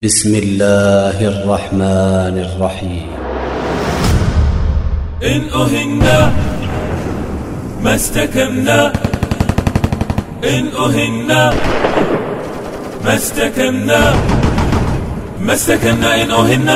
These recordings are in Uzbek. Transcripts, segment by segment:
بسم الله الرحمن الرحيم إن أهنا ما استكنا إن أهنا ما استكنا إن أهنا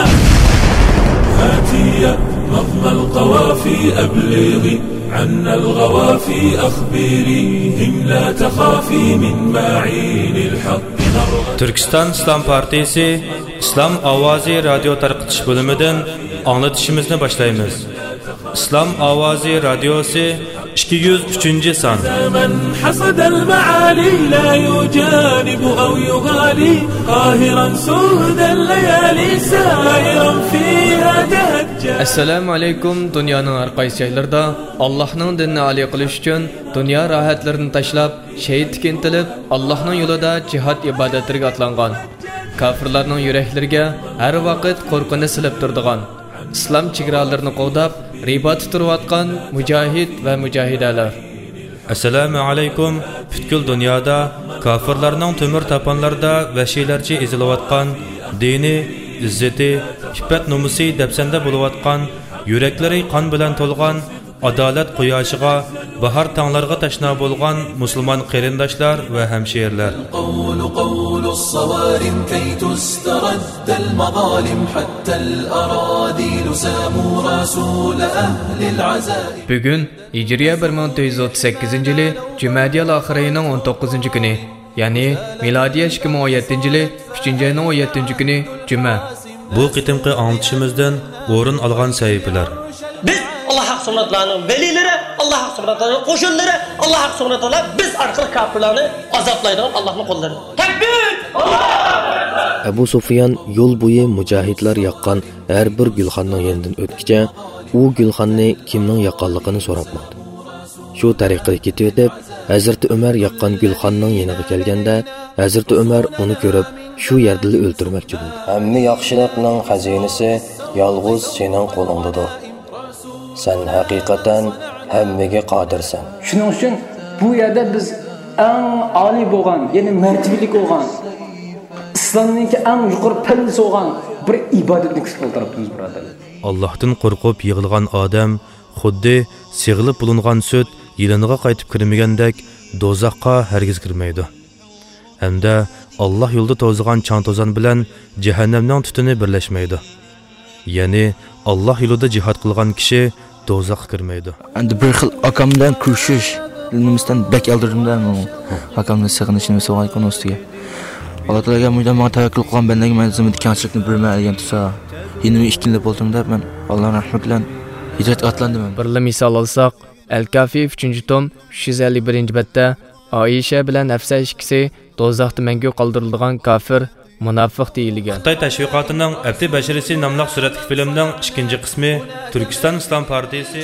هاتي نظم القوافي أبلغي عنا الغوافي أخبريهم لا تخافي من معين الحق. Türkistan İslam Partisi İslam Avazi Radyo Tarqıtış bölümünden anlatışımızı başlayımız. İslam Avazi Radyosu 203. san. من حصد المعالي لا يجانب أو يغالي قاهرا سود الليالي سائرا فيها تهجى. Assalamu alaykum. Dünyanın har qaysi yerlərdə Allah'ın dinini ali qilish üçün dünya rahatlarini tashlab, şehitlik intilib, Allah'ın yolunda jihad ibodatlariga atlangan. Kafirlarning yuraklariga har vaqt qo'rqinch silib turadigan, islom chegaralarini qo'dab, ribat turayotgan mujohid va mujohidalar. Assalamu alaykum. Butkul dunyoda kafirlarning temir tapanlarda vahshiylarcha ezilayotgan, dini, izzati, iffat nomusi dafsanda bo'layotgan, yuraklari qon bilan to'lgan, adolat quyoshiga, bahor tonglarga tashna bo'lgan musulmon qarindoshlar va hamshirlar. قول الصوارم كي تسترد المظالم حتى الأراضي ساموا رسول أهل العزائم. Bugün Hijriye 1438 Cumadiya ahirining 19 kuni, ya'ni milodiya 2017 3 ayning 17 kuni Cuma. Bu qitimqi anlatışımızdan o'rin olgan sahifalar. Biz Allah Hak Subhanahu'nun velileri, Allah Hak Subhanahu'nun koşulları, Allah Hak Subhanahu biz arkalı kafirlerini azaplaydıran Allah'ın kolları. Tekbir! Abu Sufyan yol boyu mücahidlar yaqqan her bir gülxanның yenidan o'tkicha, u gülxanni kimning yaqqanligini so'rapmadi. Shu tariqada ketib, Hazrati Umar yaqqan gülxanның yeniga kelganda, Hazrati Umar uni ko'rib, shu yerda o'ltirmoqchi bo'ldi. Hamma yaxshilikning xazinasi yolg'iz sening qo'lingdadir. Sen haqiqatan hammaga qodirsan. Shuning uchun bu yerda biz eng oliy bo'lgan, ya'ni martabalik bo'lgan, islomningki eng yuqori pallasi bo'lgan bir ibodatni qilib birodarlar. Allohdan qo'rqib yig'ilgan odam xuddi sig'ilib bulungan sut yiliniga qaytib kirmagandek do'zaxqa hargiz kirmaydi. Hamda Alloh yo'lida to'zg'an chang-to'zon bilan jahannamning tutuni birlashmaydi. Ya'ni Alloh yo'lida jihad qilgan kishi do'zaxga kirmaydi. Endi bir xil akamdan kurshish, dinimizdan bek aldirdilar men. Akamdan sig'inishni so'rayman ustiga. Alloh taolaga mendan tavakkul qilgan bandaga men zimni kamchilikni bilmaydigan tursa, endi men ikkinlab bo'ldim deb men Allohning rahmati bilan hijrat atlandim. Bir misol olsak, Al-Kafi 3-tom 351-betda Aisha bilan Hafsa ikkisi do'zaxda mangu qoldirilgan kafir munofiq deyilgan. Xitoy tashviqotining Abdi Basharisi nomli suratli filmning 2 qismi Turkiston Islom Partisi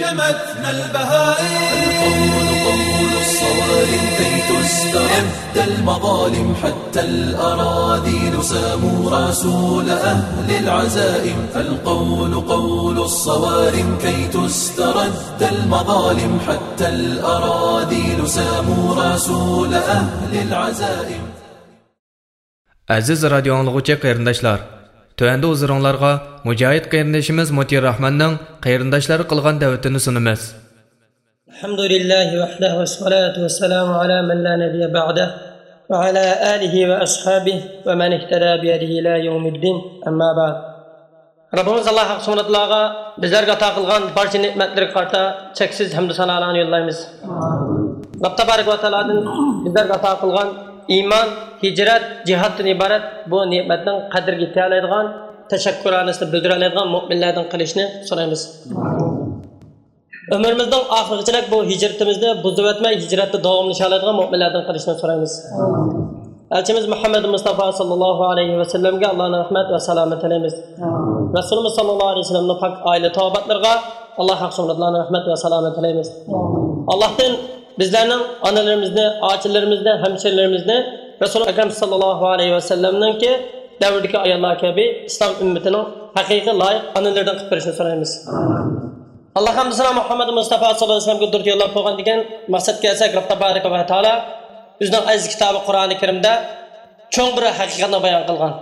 كي تسترد المظالم حتى الأراضي ساموا رسول أهل العزائم. القول قول الصوارم كي تسترد المظالم حتى الأراضي ساموا رسول أهل العزائم. Aziz radio anglag'uvchi qarindoshlar, tövəndə huzuringizga mujohid qarindoshimiz Mutir Rahmanning qarindoshlari qilgan da'vatini sunamiz. Alhamdulillahi vahdahu ve salatu ve selamu ala men la nebiyye ba'dah ve ala alihi ve ashabihi ve men ihtada biyadihi ila yevmiddin amma ba'd. Rabbimiz Allah Subhanahu'ga bizlerge ato qilgan barcha ne'matlarga qarta cheksiz hamd va sanolarni yo'llaymiz. Rabb tabarak va taolodan bizlerge ato qilgan iman, hicret, cihatdan ibaret bu ne'matning qadriga yeta oladigan, tashakkuronasini bildira oladigan mu'minlardan qilishni so'raymiz. Ömrümüzden ahirçilik bu hicretimizde buzub etmey, hicrette davamlaşa oladigan mu'minlardan qilishni so'raymiz. Elçimiz Muhammed Mustafa sallallahu aleyhi ve sellem'ge Allah'ın rahmet ve selamet tilaymiz. Resulümüz sallallahu aleyhi ve sellem'nin pak aile tavabatlarga Allah Subhanahu'nun rahmet ve selamet tilaymiz. Allah'tan bizlerinin analarımızda, ağaçlarımızda, hemşerilerimizde Resulü Ekrem sallallahu aleyhi ve sellem'nin ki devrdeki ayarlar gibi İslam ümmetinin hakiki layık analardan qilib berishni so'raymiz. Allah hamdısına Muhammed Mustafa sallallahu aleyhi ve sellem'ge dur yo'llab qo'ygan degan maqsadga kelsak, Rabb tabaraka va taolo o'zining aziz kitobi Qur'oni Karimda cho'ng bir haqiqatni bayon qilgan.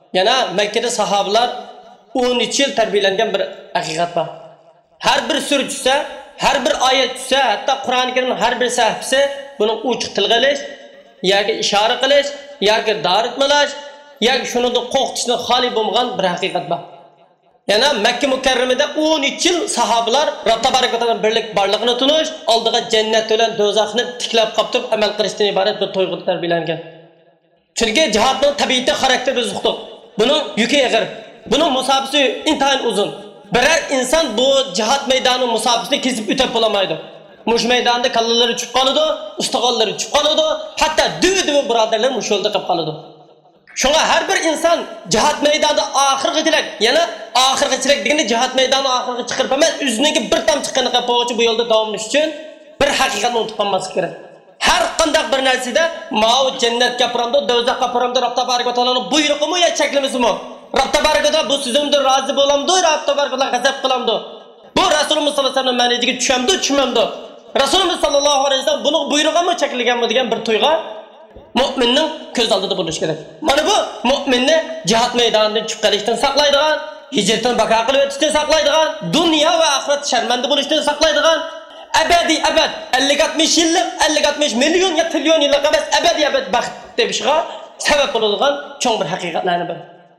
Yana Mekke'de sahabeler 13 yıl terbiyelengen bir hakikat var. Her bir sure düşse, her bir ayet düşse, hatta Kur'an-ı Kerim'in her bir sayfası bunun uç tilgiliş, yoki ishora qilish, yoki daritmalash, yoki shuni da qo'rqitishni xoli bo'lmagan bir haqiqat bor. Yana Makka mukarramada 13 yil sahobalar Rob tabaraka va taolo birlik borligini tunish, oldiga jannat bilan do'zaxni tiklab qolib turib amal qilishdan iborat bir to'yg'u tarbiyalangan. Chunki jihodning tabiiy xarakteri zuqdiq. Buning yuki og'ir. Buning musofasi intayin uzun. Birer insan bu cihat meydanı musabısını kesip ütep olamaydı. Muş meydanda kallaları çıkıp kalıdı, ustagalları çıkıp kalıdı, hatta düğü buraderler muş yolda kapıp kalıdı. Şuna her bir insan cihat meydanında ahırgı dilek, yani ahırgı dilek degende cihat meydanı ahırgı çıkırıp hemen üzerindeki bir tam çıkanı kapıp bu yolda davamlaş için bir hakikatini unutulması gerek. Her kandak bir nerside mavi cennet kapıramda, dövzak kapıramda, Rab Tabaraka ve Teala'nın buyruğu mu ya çeklemesi mi? Rab Tabaraka ve Teala bu sözümde razı bolamdı, Rab Tabaraka ve Teala gazap kılamdı. Bu Resulümüz sallallahu aleyhi ve sellem meneciği düşmemdi. Resulümüz sallallahu aleyhi ve sellem bunun buyruğu mu çekilgen mi diyen bir tuyga müminin göz aldığı buluş gerek. Mana bu müminni cihat meydanından çıkıp kalıştan saklaydıgan, hicretten baka kılıp etişten saklaydıgan, dünya ve ahiret şermendi buluştan saklaydıgan, ebedi ebed 50-60 yıllık, 50-60 milyon ya trilyon yıllık ebedi ebed baxt diye bir şeye sebep olulgan çok bir hakikatlerini bir.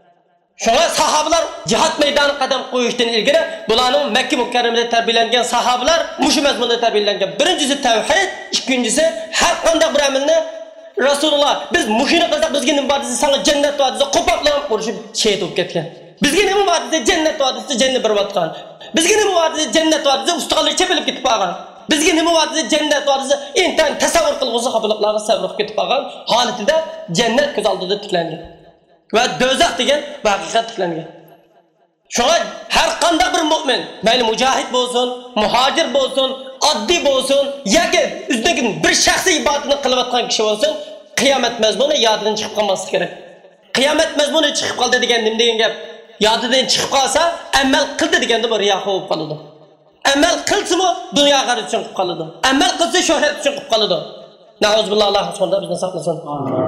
Şuna sahabeler cihat meydanı kadem koyuştan ilgili bulanın Mekke mükerremede terbiyelengen sahabeler muşu mezmununda terbiyelengen. Birincisi tevhid, ikincisi her kandak bir amelini Resulullah biz muşini kılsak bizge ne vadisi sana cennet vadisi kopaklanıp konuşup şehit olup ketken. Bizge ne vadisi cennet vadisi cennet bir vatkan. Bizge ne vadisi cennet vadisi ustaqalı çepelip gitip bağın. Bizge ne vadisi cennet vadisi intan tasavvur kılgısı kapılıklarına savruk gitip bağın. Haletinde cennet göz aldığı tiklengen. Ve dözak degen hakikat tiklengen. Şuna her kanda bir mümin, mayli mücahit bolsun, muhacir bolsun, addi bolsun, yoki üstündeki bir şahsi ibadetini kılıvatkan kişi olsun, kıyamet mezmunu yadından çıkıp kalması gerek. Kıyamet mezmunu çıkıp kaldı degen nim degen gap. Yadından çıkıp kalsa, emel kıldı degen de bir riya olup kalıdı. Emel kılsı mı dünya garı için kılıp kalıdı. Emel kılsı şöhret için kılıp kalıdı. Nauzubillah Allah sonunda bizden saklasın.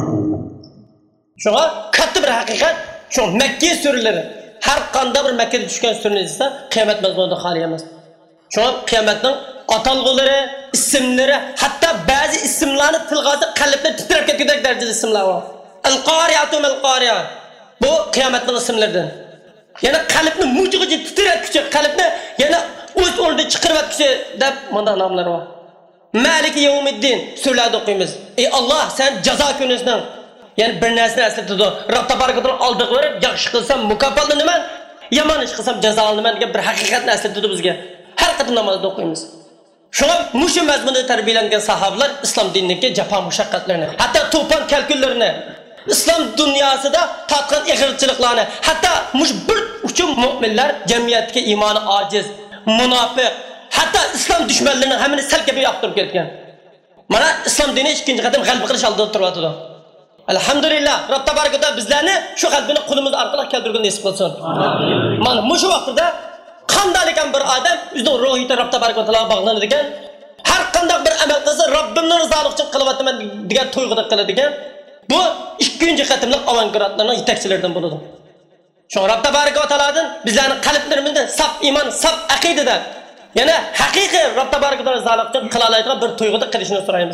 Şuna katı bir hakikat, şu Mekke sürüleri. Her kanda bir Mekke'de düşken sürünüz ise kıyamet mezmununda haliyemez. Şu an kıyametin atalgıları, isimleri, hatta bazı isimlerini tılgazı kalpler titrep ketkiydek derecede isimler var. El-Qariyatum el-Qariya. Bu kıyametin isimlerden. Yani kalpni muciğici titrep küçük, kalpni yani uz orada çıkırıp küçük de manda namları var. Maliki yevmiddin sürülerde okuyumuz. Ey Allah sen ceza günüsünden yani bir nesne esletidi. Rab Tabarakadan aldıkları yaxşı kılsam mukaffatlanı men, yaman iş kılsam cezalanı men degan bir haqiqatni esletidi bizge. Her kadın namazda okuyumuz. Şuna muşu mezmunida terbiyelengen sahabeler İslam dinindeki cefa muşakkatlerini, hatta tufan kalküllerini, İslam dünyasında tatkan ig'irchiliklarni, hatta muş bir uçum müminler cemiyetke imanı aciz, münafık, hatta İslam düşmanlarının hemini selkebi yaptırıp ketken. Mana İslam dini ikinci qatim g'alaba qilish oldida turibdi. Elhamdülillah, Rab Tabaraka ve Teala bizlerni şu kalbini kulumuz arkalık keldirgen nasip kılsın. Mana muşu vaqtida qandaylikan bir adam o'zining ruhiyati Rab Tabaraka ve Teala'ga bağlanadigan, har qanday bir amal qilsa Rabbimning rizolig'i uchun qilyapman degan tuyg'uda qiladigan. Bu ikkinchi qatimliq avangardlarning yetakchilaridan bo'ladi. Shu Rab Tabaraka ve Teala'dan bizlarning qalblarimizda saf iymon, saf aqidada, yana haqiqiy Rab Tabaraka ve Teala rizolig'i uchun qila oladigan bir tuyg'uda qilishni so'raymiz.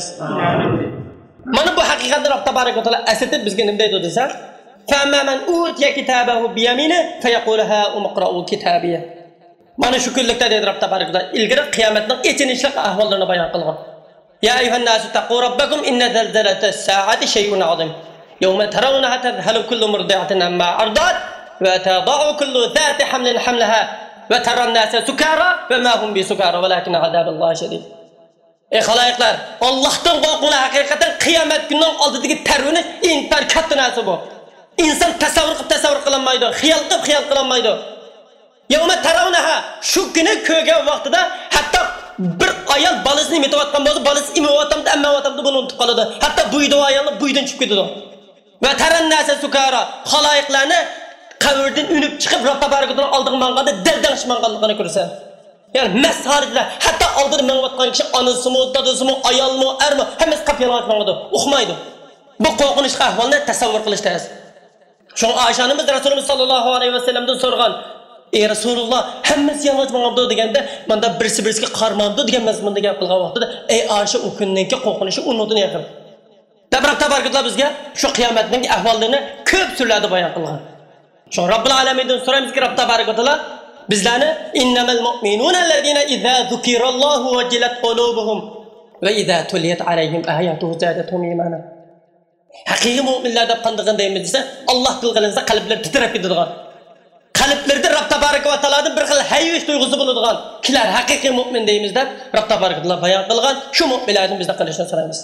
Mana bu haqiqatni Rab Tabaraka ve Teala esletib bizga nima deydi desa, "Fa man utiya kitabahu bi yaminihi fayaqulu umqra'u kitabiya." Mana shu kunlikda dedi Rab Tabaraka ve Teala ilgari qiyomatning echinishlik ahvollarini bayon qilgan. Ya ayyuhan nasu taqu robbakum inna zalzalatas saati shay'un azim. Yawma tarawnaha tadhhalu kullu murdi'atin amma ardat wa tada'u kullu dhati hamlin hamlaha wa tara an-nasa sukara wa ma hum bisukara walakin azaballahi shadid. Ey xaloyiqlar, Allohdan qo'rqinglar, haqiqatan qiyomat kunining oldidagi tarvini intar katta narsa bu. İnsan tasavvur qilolmaydi, xiyol qilolmaydi. Yawma tarawnaha shu kuni ko'rgan vaqtida hatto bir ayol bolasini metayotgan bo'lsa, bolasi imayotamda, ammayotamda buni unutib qoladi. Hatto buydi ayolni buydan chiqib ketadi. Va tarannasa sukara xaloyiqlarni qabrdan unib chiqib Rob Tabarakadan oldiga manganda daldangishmanganligini ko'rsa. Yani mesharida hatta aldırıp menvatkan kişi anısı mı, dadısı mı, ayal mı, er mi, hemesi kapıyalar açmamadı, okumaydı. Bu korkunç ahvalını tasavvur kılıştayız. Şu Ayşe'miz Resulümüz sallallahu aleyhi ve sellem'den sorgan. Ey Resulullah, hemmesi yalnız mağabdı degende, manda birisi qarmamdı degen mazmunda gap qilgan vaqtida, ey Ayşe o kunninki qo'rqinishi unutini yaqin. Tabarak tabarakatlar bizga shu qiyomatning ahvollarini ko'p surlarda bayon qilgan. Şu Rabbul Alamin'den soraymiz ki Rabb tabarakatlar bizlarni innamal mu'minuna allazina idza zukirallohu wajilat qulubuhum va idza tuliyat alayhim ayatuhu zadatuhum imana. Haqiqiy mu'minlar deb qanday deymiz desa, Alloh tilqilinsa qalblar titrab ketadigan. Qalblarda Rabb tabaraka va taolodan bir xil hayvish tuyg'usi bo'ladigan kilar haqiqiy mu'min deymiz deb Rabb tabarakatlar bayon qilgan. Shu mu'minlardan bizdan qilishni so'raymiz.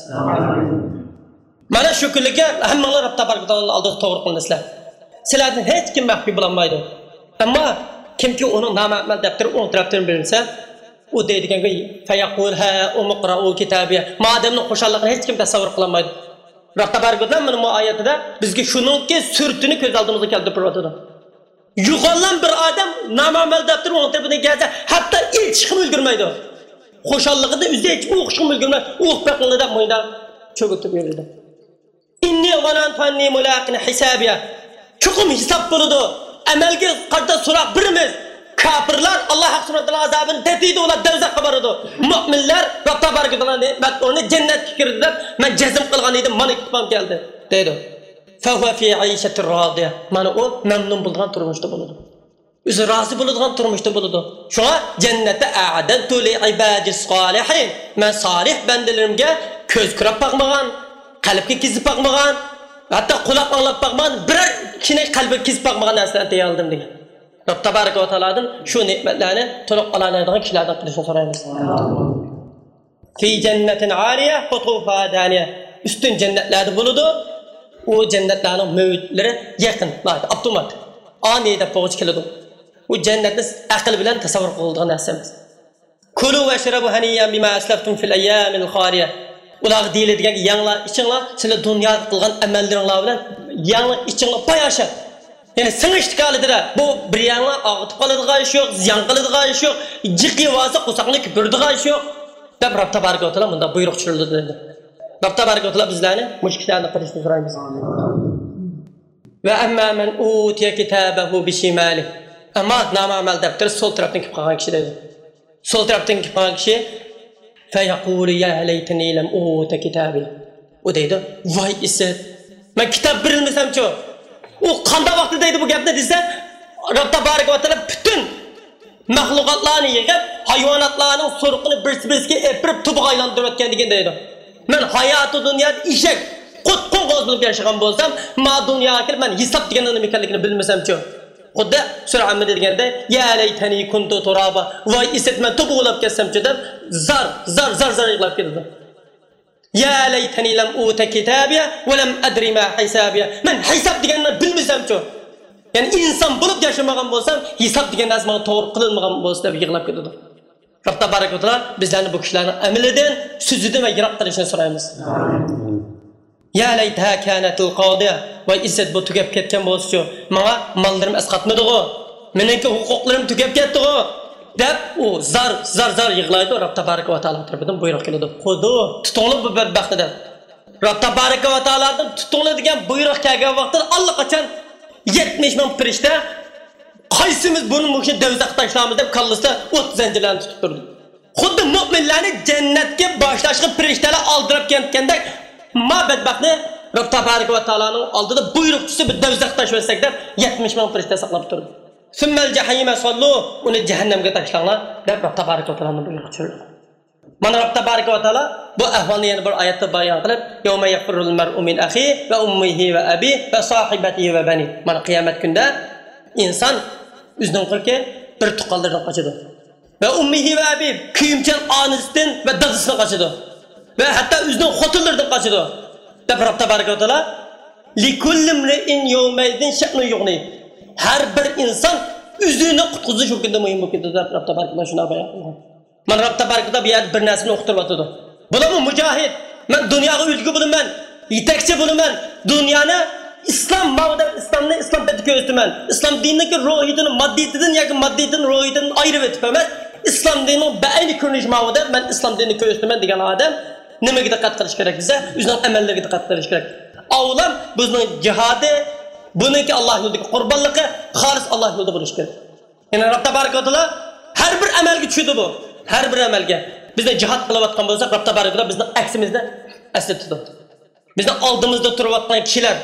Mana shu kunlikka hammalar Rabb tabaraka va taoloning oldida to'g'ri qilasizlar. Sizlardan hech kim maxfi bo'lmaydi. Ammo kimki uning namal daftari o'ng tarafdan bilsa, u deydiganga fayaqul ha umqra'u kitabiya. Madamning xushalligini hech kim tasavvur qilmaydi. Rabb tabaraka mana bu oyatida bizga shuningki surtini ko'z oldimizga keltirib turadi. Yo'qolgan bir odam namal daftari o'ng tarafidan kelsa, hatto ilchishni ulgurmaydi. Xushalligida o'zi o'qishni ulgurmaydi. O'qbaqlida mo'yda cho'g'itib yuradi. Inni g'anan fanni mulaqin hisabiya. Chuqum hisob bo'ladi. Amalga qarta so'roq birimiz. Kafirlar Alloh subhanahu va taolo azobini tatiydi, ular do'zaxga boradi. Mu'minlar Robb tabaraka va taolo ne'mat uni jannatga kirdi deb men jazm qilgan edim, mana kitobim keldi deydi. Fa huwa fi 'ayshatir radiya. Mana u mamnun bo'lgan turmushda bo'ladi. O'zi rozi bo'ladigan turmushda bo'ladi. Shunga jannatda a'adatu li ibadis solihin. Men solih bandalarimga ko'z ko'rib boqmagan, qalbga kizib boqmagan, hatta quloq anglab boqmagan, bir kishini qalbiga kizib boqmagan narsalarni tayyorladim degan. Robb tabaraka va taolodan shu ne'matlarni to'liq oladigan kishilardan qilishni so'raymiz. Fi jannatin 'aliya qutufa daniya. Ustun jannatlarda bo'ladi. O jannatlarning mevjudlari yaqin, avtomat. Anida pog'ich keladi. U jannatni aql bilan tasavvur qiladigan narsa emas. Kulu va shrabu haniyan bima aslaftum fil ayyamil khaliya. Ular deyiladigan yanglar ichinglar sizlar dunyoda qilgan amallaringlar bilan yanglar ichinglar payashar. Yani sınıştık halıdır. Bu bir yanlar ağıtıp kalıdığın iş yok, ziyan kalıdığın iş yok, ciddi varsa kusakını küpürdüğün iş yok. Tabi Rabb tabaraka ve taala bunda buyruk çürüldü dedi. Rabb tabaraka ve taala bizlerini müşkillerine karıştı sorayımız. Ve emmâ men utiye kitâbehu bişimâlih. Ama namamel defteri sol taraftan kip kalan kişi dedi. Sol taraftan kip kalan kişi feyekûlü ya leyteni lem ute kitâbi. O deydi, vay isset. Ben kitap birilmesem çok. O kanda vaktideydi bu gapni desa, Rabb tabaraka ve taala bütün mahlukatlarni yig'ib, hayvonotlarning so'riqini birsi-birsiga epirib tubuq aylantirib o'tgan degan deydi. Men hayoti dunyoda eshak, qutqun qo'z bo'lib yashagan bo'lsam, ma dunyoga kirib men hisob degan nima ekanligini bilmasam-chi. Xuddi sura Amma deganda, ya laytani kuntu turaba, voy isat men tubuqlab ketsam-chi deb zar yig'lab ketdi. Ya laytani lam uta kitabiya va lam adri ma hisabiya. Men hisob deganni bilmasam-chi. Yani insan bulup yaşamagan bolsam, hisob degan narsa menga to'g'ri qilinmagan bo'lsa deb yig'lab ketadi. Rabb tabaraka va taolo bizlarni bu kishilarning amalidan, so'zidan va yiroq qilishini so'raymiz. Ya layta kanatul qodiya va izzat bu tugab ketgan bo'lsa-chi, menga mollarim asqatmadi-ku. Meniki huquqlarim tugab ketdi-ku. deb u zar yig'laydi. Rabb tabaraka va taolo tarafidan buyruq keladi. Xudo tutinglar bu badbaxtni deb. Rabb tabaraka va taolodan tutinglar degan buyruq kelgan vaqtda allaqachon 70 ming firishta qaysimiz buni mushuk davzaqqa tashlaymiz deb kallasida o't zanjirlarini tutib turdi. Xuddi mu'minlarni jannatga boshlashga firishtalar oldirib ketgandek, ma badbaxtni Rabb tabaraka va taoloning oldida buyruqchisi bir davzaqqa tashlasak deb 70 ming firishta saqlab turdi. Summal jahima sallu, uni jahannamga tashlanglar deb Rabb tabaraka va taoloning buyruqi chiqdi. Mana Rabb tabaraka va taolo bu ahvolni yana bir oyatda bayon qilib, yawma yafirul mar'u min akhihi va ummihi va abihi va sahibatihi va bani. Mana qiyomat kunida inson o'zining qilki bir tuqqanlardan qochadi. Va ummihi va abihi kiyimchan onasidan va dadasidan qochadi. Va hatto o'zining xotinlaridan qochadi. Deb Rabb tabaraka va taolo likulli imrin yawmaydin sha'nu yughni. Har bir inson o'zini qutqizish uchun muhim bo'ladi deb Rabb tabaraka va shuna bayon qilgan. Men Rabb tabaraka va taolo bir narsani o'qtirib o'tadi. Bularni mujohid, men dunyoga ulgu bo'laman, yetakchi bo'laman, dunyoni islom mavda islomni islom deb ko'rsataman. Islom dinining ruhidan, maddiyatidan yoki maddiyatdan ruhidan ayirib o'tibman. Islom dinining ba'ini ko'rinish mavda men islom dinini ko'rsataman degan odam nimaga diqqat qilish kerak desa, o'zining amallariga diqqat qilish kerak. Avval bizning jihodi Bununki Allah yo'lidagi qurbonligi xolis Allah yo'lida bo'lishi kerak. Ya'ni Rabb tabaraka va taolo har bir amalga tushdi bu. Har bir amalga. Bizda jihad qilayotgan bo'lsak, Rabb tabaraka va taolo bizning aksimizda aslatdi. Bizning oldimizda turayotgan kishilar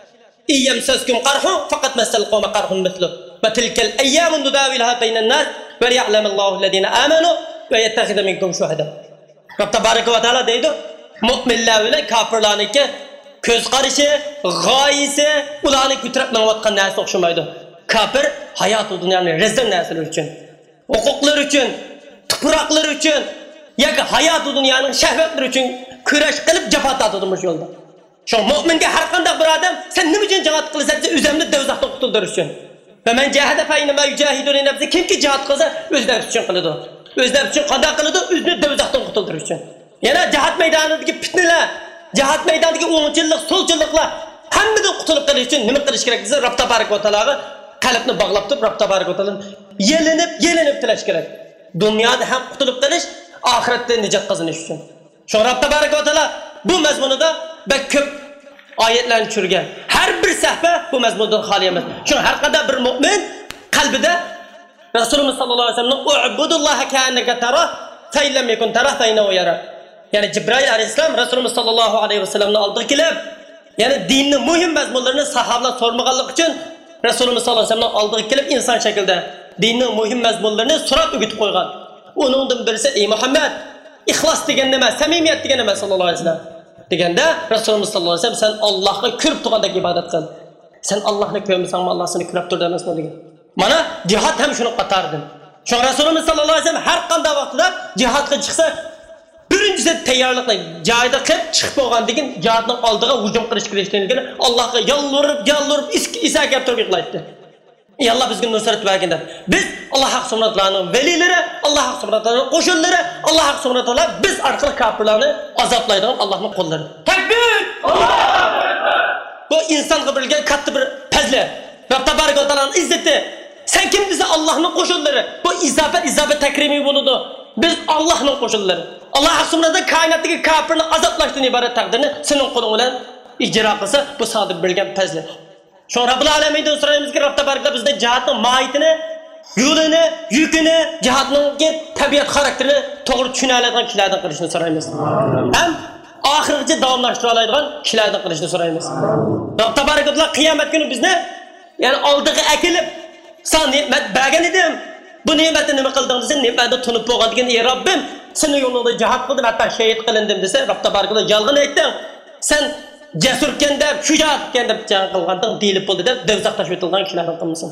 iyamsaskum qarhun faqat masal qawma qarhun mithlu va tilkal ayyamun nudawilaha baynan nas va ya'lamallohu allazina amanu va yattakhidha minkum shuhada. Rabb tabaraka va taolo deydi, mu'minlar bilan kofirlarniki ko'z qarishi, g'oyisi, ularni ko'tarib menayotgan narsa o'xshamaydi. Kofir hayot va dunyoning rezil narsalari uchun, huquqlar uchun, tuproqlar uchun, yoki hayot va dunyoning shahvatlari uchun kurash qilib jafo tortadi shu yo'lda. Shu mu'minga har qanday bir odam sen nima uchun jihad qilasan desa, o'zimni do'zaxdan qutuldirish uchun. Va men jahada fa inma yujahiduna nafsi, kimki jihad qilsa o'zlari uchun qiladi. O'zlari uchun qanday qiladi? O'zini do'zaxdan qutuldirish uchun. Yana jihad maydonidagi fitnalar, jihad maydonidagi o'ngchillik, so'lchilliklar hammadan qutulib qolish uchun nima qilish kerak desa, Rabb tabaraka va taologa qalbni bog'lab turib, Rabb tabaraka va taolodan yelinib tilash kerak. Dunyoda ham qutulib qolish, oxiratda nijot qozonish uchun. Shu Rabb tabaraka va taolo bu mazmunida bak ko'p oyatlarni tushirgan. Har bir sahifə bu mazmundan xoli emas. Shu har qanday bir mu'min qalbida Rasululloh sallallohu alayhi vasallam "U'budulloha ka'annaka tarah, fa in lam yakun tarah fa innahu yara." Yani Cibril alayhisalom Rasululloh sallallohu alayhi vasallamning oldiga kelib, yani dinning muhim mazmunlarini sahobalar so'rmaganlik uchun Rasululloh sallallohu alayhi vasallam oldiga kelib inson shaklida dinning muhim mazmunlarini so'rab o'rgatib qo'ygan. Uningdan birisi ey Muhammad, ixlos degan nima, samimiyat degan nima sallallohu alayhi vasallam deganda Rasululloh sallallohu alayhi vasallam sen Allohga ko'rib turgandek ibodat qil. Sen Allohni ko'rmasangmi Alloh seni ko'rib turdi emasmi degan. Mana jihad ham shuni qatardi. Shu Rasululloh sallallohu alayhi vasallam har qanday vaqtda jihadga chiqsa, birinchisi tayyorlik joyida qilib chiqib bo'lgan degan jihadning oldiga hujum qilish kerakligini Allohga yolvorib isa keltirib yiqlaydi. Ey Allah bizga nusrat bergin deb. Biz Alloh subhanahu va taoloning velilari, Alloh subhanahu va taoloning qo'shinlari, Alloh subhanahu va taolo biz orqali kofirlarni azoblaydigan Allohning qo'llari. Takbir! Allohu akbar! Bu insonga berilgan katta bir fazlat. Rabb tabaraka va taoloning izzati. Sen kim desa Allohning qo'shinlari. Bu izofat takrimiy bo'ladi. Biz Allohning qo'shinlari. Alloh subhanahu va taolo koinotdagi kofirni azoblashdan iborat taqdirni sening qo'ling bilan ijro qilsa, bu sodir bo'lgan fazlat. Şu Rabbul Alamin'den sorayımız ki Rabb tabaraka bizde cihatın mahiyetini, yolunu, yükünü, cihatın tabiat karakterini doğru düşünebildiğin kişilerden kılışını sorayımız. Hem ahireti davamlaştırabildiğin kişilerden kılışını sorayımız. Rabb tabaraka kıyamet günü biz ne? Yani aldığı ekilip sana nimet bergen idim. Bu nimeti nime kıldın dese nimeti tunup boğan degen ey Rabbim senin yolunda cihat kıldım hatta şehit kılındım dese Rabb tabaraka yalgın ettin. Sen cesurken de, şucaatken de can kılgandın, deyilip oldu da dövzaktaş ötülgen kişilerden kılmışsın.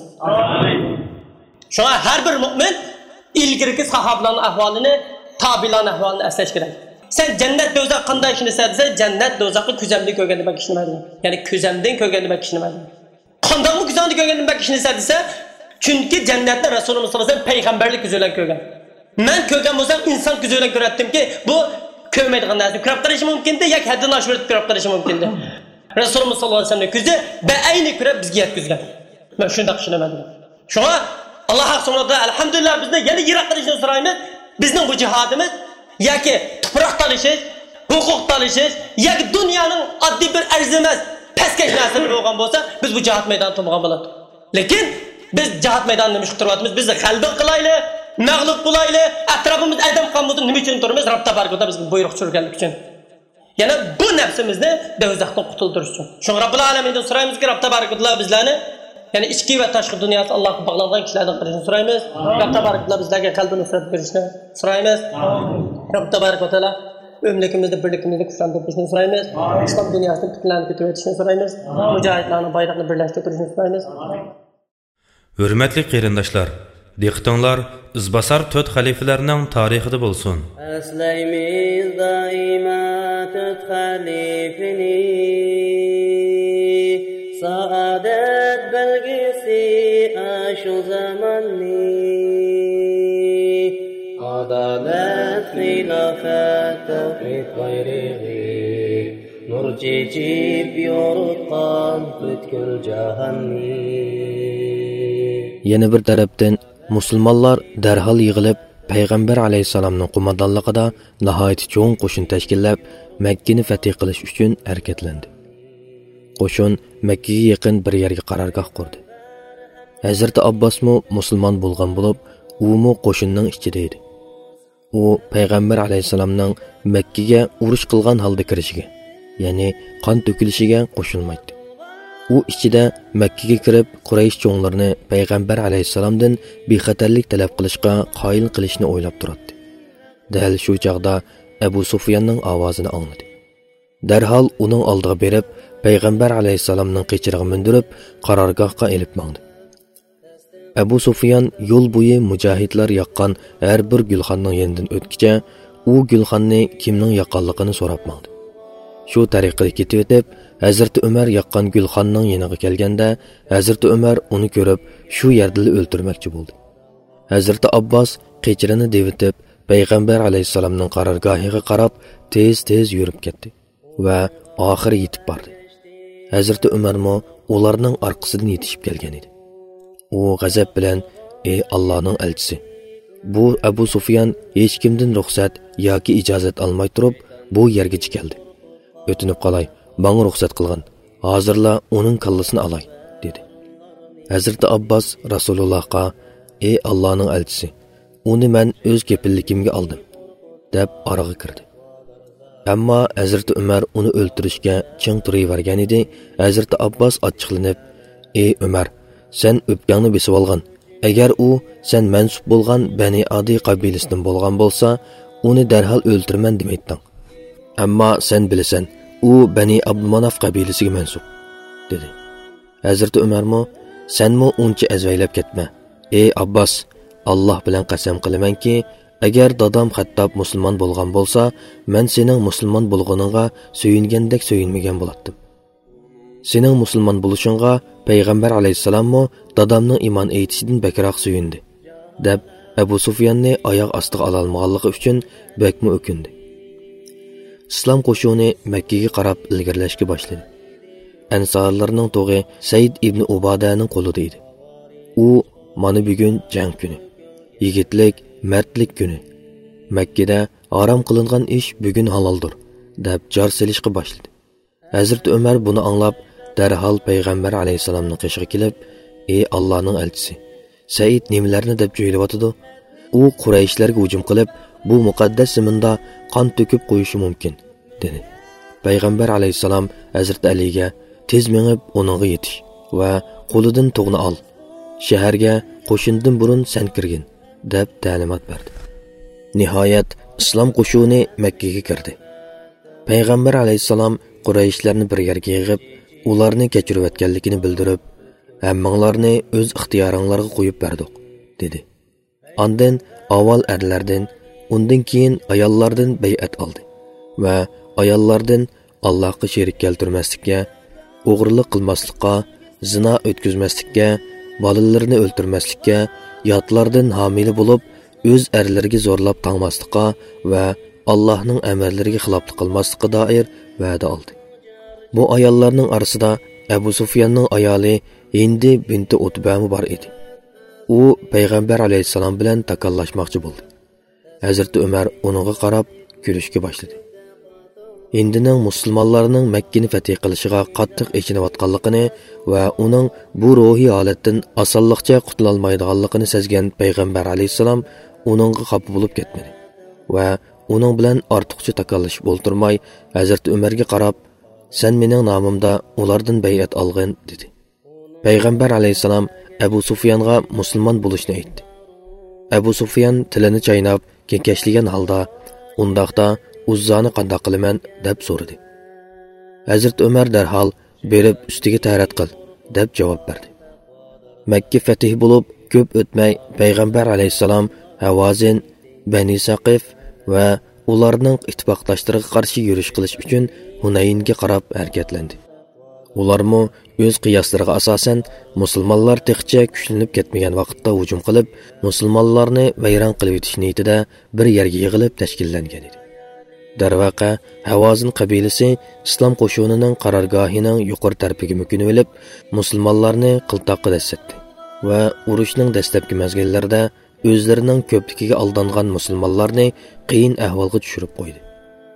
Şuna her bir mümin ilgirki sahabların ahvalini, tabiların ahvalini esleş gerek. Sen cennet dövzak kanda işini serdiyse, cennet dövzakı küzemden kökenli bak işini verdin. Yani küzemden kökenli bak işini verdin. Kandan mı küzemden kökenli bak işini serdiyse, çünkü cennette Resulullah sallallahu aleyhi ve sellem peygamberlik güzelen köken. Ben köken olsam insan güzelen görettim ki bu köymeydiğin neresi kürap karışı mümkündü, ya haddini aşırı kürap karışı mümkündü. Resulullah sallallahu aleyhi ve sellem küzdü ve aynı kürap bizge yetküzgen. Ben şunda kışınamadım. Şuna Allah'a sonunda elhamdülillah bizde yeni yirak karışını sorayımız, bizden bu cihadımız, ya ki toprak talışız, hukuk talışız, ya ki dünyanın adli bir erzimez, peskeş nesili olgan olsa, biz bu cihat meydanı tutmadan buladık. Lakin biz cihat meydanını müşkütürvatımız, biz de kalbi kılaylı, mağlup bulaylı, etrafımız adam kanmudun nimi için durumuz, Rabb tabaraka bizim buyruk çürgenlik için. Yani bu nefsimizni dövzaktan kutulduruz için. Şunu Rabbul Alamin'den sorayımız ki Rabb tabaraka bizlerini, yani içki ve taşkı dünyası Allah'a bağlanan kişilerden kırışını sorayımız. Rabb tabaraka bizlerine kalbi nusret verişini sorayımız. Rabb tabaraka ömrükümüzde, birlikimizde kuşlandırışını sorayımız. İslam dünyasının bütünlerini kötüvetişini sorayımız. Mücahitlerin bayrağını birleştirişini sorayımız. Hürmetli qeyrindaşlar, diqqətinizlər izbasar 4 xəlifələrinin tarixində bolsun. Əsləyimiz daima 4 xəlifəni, saadət belgisi aşu zamanni, adalət, xilafət, tevhid bayrağı, nur çeçib yorutqan bütkül cahanni. Yana bir tarafdan musulmonlar darhol yig'ilib payg'ambar alayhisalomning qo'mondonligida nihoyat cho'ng qo'shin tashkillab Makkani fath qilish uchun harakatlandi. Qo'shin Makkaga yaqin bir yerga qarorgoh qurdi. Hazrat Abbosmo musulmon bo'lgan bo'lib, u mo qo'shinning ichida edi. U payg'ambar alayhisalomning Makkaga urush qilgan holda kirishiga, ya'ni qon to'kilishiga qo'shilmaydi. U ichida Makkaga kirib, Quraysh cho'nglarini payg'ambar alayhisalomdan bexatarlik talab qilishga qoyil qilishni o'ylab turadi. Dal shu chaqda Abu Sufyanning ovozini angladi. Darhol uning oldiga berib, payg'ambar alayhisalomning qechirig'i mindirib, qarorgohga elib mangdi. Abu Sufyan yo'l bo'yi mujohidlar yoqqan har bir gulxonning yenidan o'tkicha, u gulxonni kimning yoqqanligini so'rab mangdi. Shu tariqada ketib o'tib, Hazrat Umar yoqqan gulxonning yeniga kelganda, Hazrat Umar uni ko'rib, shu yerda o'ltirmoqchi bo'ldi. Hazrat Abbos qechirini devitib, payg'ambar alayhisalomning qarorgohiga qarab, tez-tez yurib ketdi va oxiri yetib bordi. Hazrat Umar mo ularning orqasidan yetishib kelgan edi. U g'azab bilan: "Ey Allohning elchisi, bu Abu Sufyan hech kimdan ruxsat yoki ijozat olmay turib bu yerga keldi. O'tinib qolay, menga ruxsat qilgin. Hozirla uning kallasini olay", dedi. Hazrat Abbos Rasulullohga: "Ey Allohning elchisi, uni men o'z kepilligimga oldim", deb oraga kirdi. Ammo Hazrat Umar uni o'ltirishga ching turavergan edi. Hazrat Abbos ochiqlanib: "Ey Umar, sen o'pgangni besib olgan. Agar u sen mansub bo'lgan Bani Adi qabilasidan bo'lgan bo'lsa, uni darhol o'ltirman demayding. Ammo sen bilasan, u Bani Abdulmanaf qabilasiga mansub", dedi. Hazrat Umar mo: "Senmi uncha azvaylab ketma. Ey Abbos, Alloh bilan qasam qilamanki, agar dadam Xattob musulmon bo'lgan bo'lsa, men sening musulmon bo'lganingga suyingandek suyinmagan bo'lardim. Sening musulmon bo'lishingga payg'ambar alayhisalommo dadamning iymon aytishidan bakroq suyindi", deb Abu Sufyanni oyoq ostiga ola olmaganligi uchun bakmi o'kindi. Islom qo'shini Makkaga qarab ilgirlashga boshladi. Ansorlarning to'g'i Said ibn Ubadaning qo'lida edi. U: "Mana bugun jang kuni, yigitlik, mardlik kuni. Makkada harom qilingan ish bugun haloldir", deb jar selishga boshladi. Hazrat Umar buni anglab, darhol payg'ambar alayhisalomning qishiga kelib: "Ey Allohning elchisi, Said nimalarni deb jo'ylayotdi? U Qurayshlarga hujum qilib, bu muqaddas zaminda qon to'kib qo'yishi mumkin", dedi. Payg'ambar alayhisalom Hazrat Aliga: "Tez mengib uningga yetish va qo'lidan tug'ni ol. Shaharga qo'shindan burun sen kirgin", deb ta'limot berdi. Nihoyat islom qo'shini Makkaga kirdi. Payg'ambar alayhisalom Qurayshlarni bir yerga yig'ib, ularni kechirayotganligini bildirib, "Hammanglarni o'z ixtiyoringlarga qo'yib berdik", dedi. Ondan avval erlardan, undan keyin ayollardan bay'at oldi va ayollardan Allohga sherik keltirmaslikka, o'g'rilik qilmaslikka, zina o'tkazmaslikka, bolalarni o'ldirmaslikka, yotlardan homila bo'lib, o'z erlariga zo'rlab tangmaslikka va Allohning amrlariga xiloflik qilmaslikka doir va'da oldi. Bu ayollarning orasida Abu Sufyanning ayoli Hindi binti Utba bor edi. U payg'ambar alayhisalom bilan takallashmoqchi bo'ldi. Hazrat Umar uningga qarab kulishga boshladi. Hindining musulmonlarning Makkani fath qilishiga qattiq echinayotganligini va uning bu ruhiy holatdan osonlikcha qutula olmaydiganligini sezgan payg'ambar alayhisalom uningga xafa bo'lib ketmadi va uning bilan ortiqcha takallashib o'ltirmay Hazrat Umarga qarab: "Sen mening nomimda ulardan bay'at olgin", dedi. Payg'ambar alayhisalom Abu Sufyonga musulmon bo'lishni aytdi. Abu Sufyon tilini chaynab, kengashligan holda: "Undaqda Uzzoni qanday qilaman?" deb so'radi. Hazrat Umar darhol: "Berib ustiga tarat qil", deb javob berdi. Makka fath bo'lib, ko'p o'tmay payg'ambar alayhisalom Havazin, Bani Saqif va ularning ittifoqdoshlariga qarshi yurish qilish uchun Hunaynga qarab harakatlandi. Ularmo o'z qiyoslariga asosan musulmonlar texcha kuchlanib ketmagan vaqtda hujum qilib, musulmonlarni vayron qilib o'tish niyatida bir yerga yig'ilib tashkillangan edi. Darvaqa Havazin qabilasi islom qo'shinining qarorgohining yuqori tarafiga mukinib olib, musulmonlarni qiltoqqa dassetdi va urushning dastlabki mezgillarida o'zlarining ko'pligiga aldangan musulmonlarni qiyin ahvolga tushirib qo'ydi.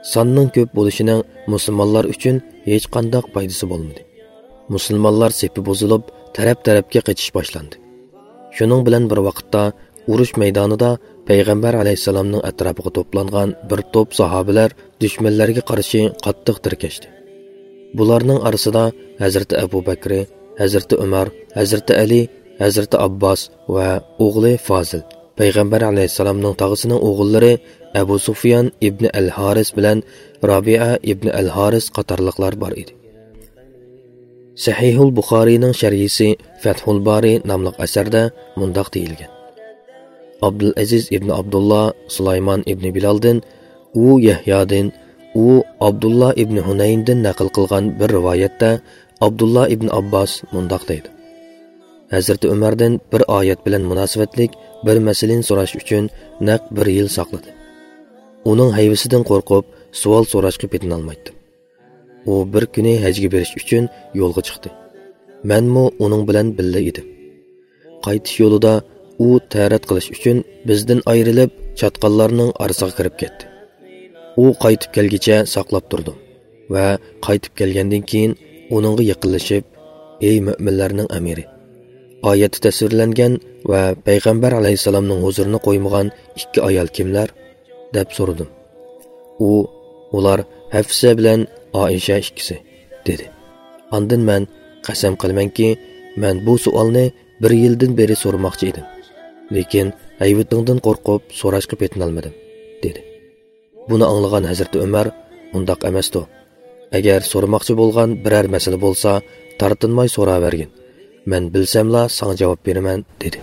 Sonning ko'p bo'lishining musulmonlar uchun hech qanday foydasi bo'lmadi. Musulmonlar sepi buzilib, taraf-tarafga qochish boshlandi. Shuning bilan bir vaqtda urush maydonida payg'ambar alayhisalomning atrofiga to'plangan bir to'p sahobalar dushmanlarga qarshi qattiq tirkashdi. Bularning orasida Hazrati Abu Bakr, Hazrati Umar, Hazrati Ali, Hazrati Abbos va o'g'li Fozil, payg'ambar alayhisalomning tog'asining o'g'illari Abu Sufyan ibn al-Haris bilan Rabi'a ibn al-Haris qatorliqlar bor edi. Sahihul Buxoriyning sharhisi Fathul Bari nomli asarda mundaq deyilgan. Abdul Aziz ibn Abdullah Sulaymon ibn Bilaldan, u Yahyodin, u Abdullah ibn Hunayndan naql qilgan bir rivoyatda Abdullah ibn Abbos mundaq deydi. Hazrati Umardan bir oyat bilan munosabatlik bir masalani so'rash uchun naq bir yil saqladi. Uning hayvisidan qo'rqib, savol so'rashga petinolmaydi. U bir kuni hajga berish uchun yo'lga chiqdi. Menmo uning bilan birga edim. Qaytish yo'lida u ta'rat qilish uchun bizdan ayrilib, chatqallarning orasiga kirib ketdi. U qaytib kelgicha saqlab turdim va qaytib kelgandan keyin uningga yaqinlashib, "Ey mu'minlarning amiri, oyatda tasvirlangan va payg'ambar alayhisalomning huzurini qo'ymagan ikki ayol kimlar?" deb so'radim. Ular Hafsa bilan Oisha ikkisi dedi. Ondan men qasam qilamanki, men bu savolni bir yildan beri so'ramoqchi edim. Lekin hayvatingdan qo'rqib so'rashga petinolmadim, dedi. Buni anglagan Hazrati Umar, "Undaq emasdi. Agar so'ramoqchi bo'lgan biror masala bo'lsa, tartinmay so'ravergin. Men bilsamla sana javob beraman", dedi.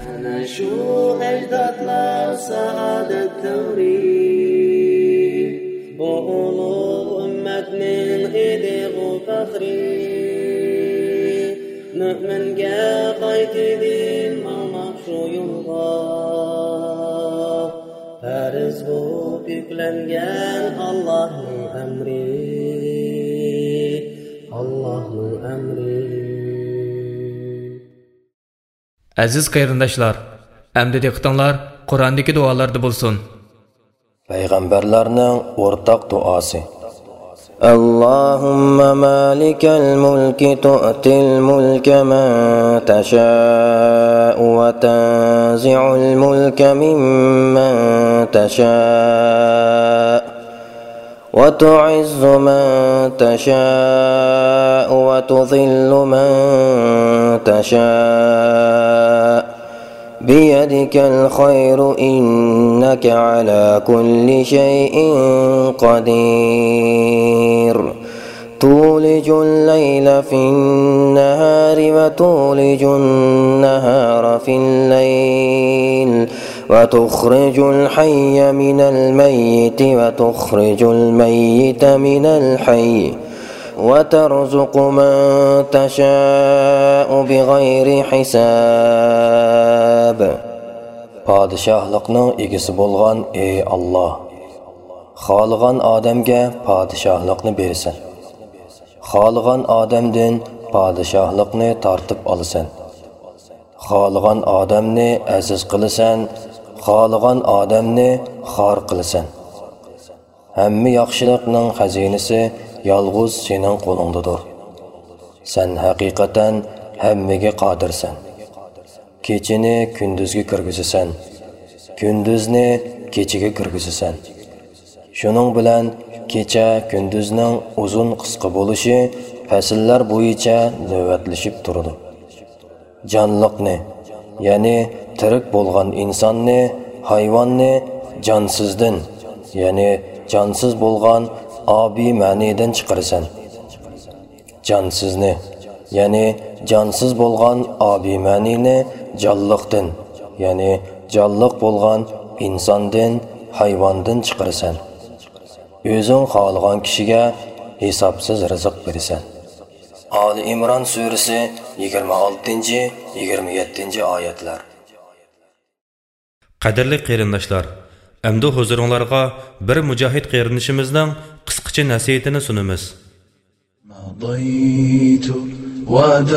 Mü'minge qaytidin malmaq şu yolga, Fariz bu yüklengen Allah'ın emri, Allah'ın emri. Aziz qarindoshlar, endi diqqatinglar Qur'ondagi duolarda bo'lsin. Payg'ambarlarning o'rtaq duosi. اللهم مالك الملك تؤتي الملك من تشاء وتنزع الملك ممن تشاء وتعز من تشاء وتذل من تشاء بيدك الخير إنك على كل شيء قدير تولج الليل في النهار وتولج النهار في الليل وتخرج الحي من الميت وتخرج الميت من الحي وترزق من تشاء بغير حساب. Padişahlıqның egisi bolğan ey Allah, xalığan adamga padişahlıqni bersən. Xalığan adamdan padişahlıqni tartib alasan. Xalığan adamni aziz qılasan, xalığan adamni xar qılasan. Hamma yaxşılıqның xazinasi yalğız senin qo'lingdadir. Sen haqiqatan hammaga qodirsan. Kechini kunduzga kirgizasan, kunduzni kechaga kirgizasan. Shuning bilan kecha kunduzning uzun qisqa bo'lishi fasllar bo'yicha navbatlashib turdi. Jonliqni, ya'ni tirik bo'lgan insonni, hayvonni jonsizdan, ya'ni jonsiz bo'lgan abi ma'nidan chiqarasan. Jonsizni, ya'ni jonsiz bo'lgan abi ma'nini jonliqdan, ya'ni jonliq bo'lgan insondan, hayvondan chiqarasan. O'zing xohlagan kishiga hisobsiz rizq berasan. Ali Imron surasi 26-27 oyatlar. Qadrli qarindoshlar, endi huzuringizga bir mujohid qarindishimizning qisqacha nasihatini sunamiz. مضيت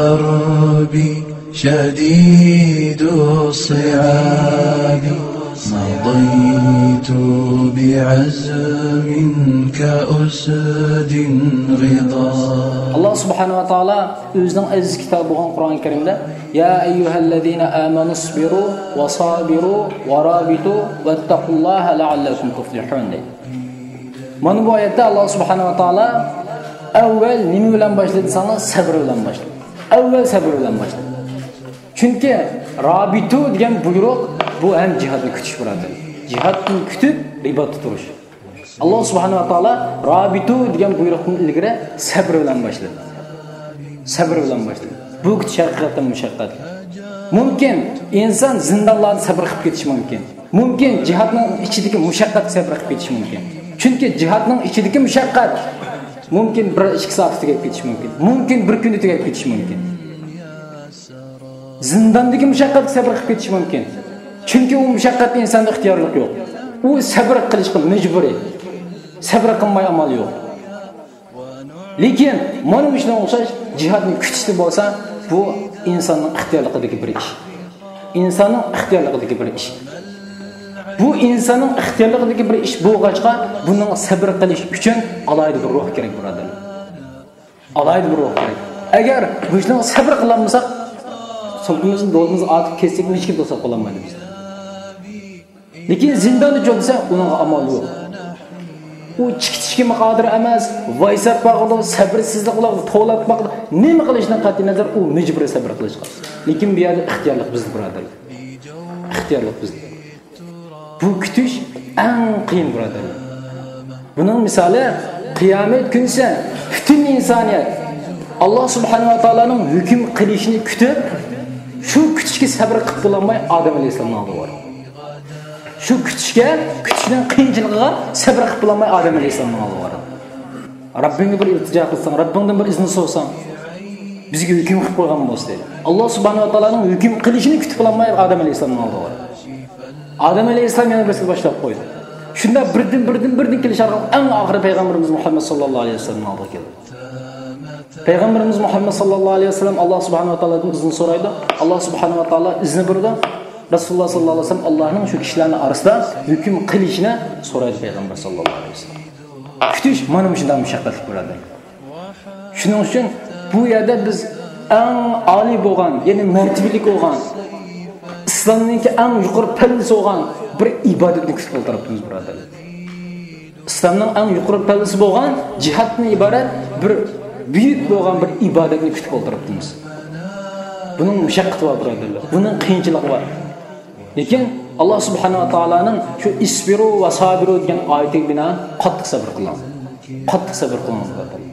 ودربي شديد الصعاب مضيت بعزم كأسد غضا. Allah subhanahu wa ta'ala özünün aziz kitabı olan Kur'an-ı Kerim'de Ya eyyühellezine amenu sabiru ve sabiru ve rabitu ve ettequllaha leallekum tuflihun deydi. Mana bu ayette Allah subhanahu wa ta'ala evvel nima bilan başladı sana? Sabr bilan başladı. Evvel sabr bilan başladı. Çünkü rabitu degan buyruq bu ham jihadni kutish bo'ladi. Jihadni kutib ribat turish. Allah subhanahu wa ta'ala rabitu degan buyruqni ilgari sabr bilan başladı. Sabr bilan başladı. Bu kutish haqiqatan mushaqqat. Mumkin inson zindonlarni sabr qilib ketishi mumkin. Mumkin jihadning ichidagi mushaqqat sabr qilib ketishi mumkin. Chunki jihadning ichidagi mushaqqat mumkin 1-2 soat tugab ketishi mumkin. Mumkin 1 kunda tugab ketishi mumkin. Zindondagi mushaqqat sabr qilib ketishi mumkin. Chunki u mushaqqatda insonda ixtiyorlik yo'q. U sabr qilishga majburiy. Sabr qilmay amal yo'q. Lekin mana shunga o'xshash jihadni kutishda bo'lsa, bu insonning ixtiyorligidagi bir ish. İnsanın ixtiyorligidagi bir ish. Bu insonning ixtiyorligidagi bir ish bo'lg'achqa, bundan sabr qilish uchun alayda bir ruh kerak birodarlar. Alayda bir ruh kerak. Agar bu ishni sabr qilolmasak, so'zimizni do'limizni atib kessak, hech kim to'sab qolmaydi biz. Lekin zindonda cho'ksa, uning amali yo'q. U chiqishga maqodir emas, vaysab baqdi, sabrsizlik bilan to'lab baqdi. Nima qilishdan qat'iy nazar u majburiy sabr qilishga. Lekin bu yerda ixtiyorlik bizda birodarlar. Ixtiyorlik bizda. Bu kutish eng qiyin birodarlar. Buning misoli qiyomat kunsa butun insoniyat Allah subhanahu wa ta'alaning hukm qilishini kutib, shu kutishga sabr qilib bo'lmay Odam alayhisolamning oldiga bordi. Shu kutishning qiyinchiligiga sabr qilib bo'lmay Odam alayhisolamning oldiga bordi. Rabbingga bir iltijo qilsang, Rabbingdan bir izn so'rasang, bizga hukm qilib qo'ygan bo'lsa dedi. Allah subhanahu wa ta'alaning hukm qilishini kutib bo'lmay Odam alayhisolamning oldiga bordi. Odam alayhisolam yana birisi boshlab qo'ydi. Shunda birdan kelishar eng oxiri payg'ambarimiz Muhammad sallallohu alayhi vasallam oldiga keldi. Payg'ambarimiz Muhammad sallallohu alayhi vasallam Allah subhanahu wa ta'aladan izn so'raydi. Allah subhanahu wa ta'ala izni berdi. Rasululloh sallallohu alayhi vasallam Allohning shu kishilarning orasida hukm qilishini so'raydi payg'ambar sallallohu alayhi vasallam. Kutish mana shunday mushaqqatli bo'ladi. Shuning uchun bu yerda biz eng oliy bo'lgan, ya'ni martabali bo'lgan, islomning eng yuqori pallasi bo'lgan bir ibodatni kutib o'tiribmiz birodarlar. Islomning eng yuqori pallasi bo'lgan jihadni iborat bir büyük bo'lgan bir ibodatni kutib o'tiribmiz. Buning mushaqqati bor birodarlar. Buning qiyinchiligi bor. Lekin Allah subhanahu wa ta'alaning shu isbiru va sabiru degan oyatiga binoan qattiq sabr qiling. Qattiq sabr qiling birodarlar.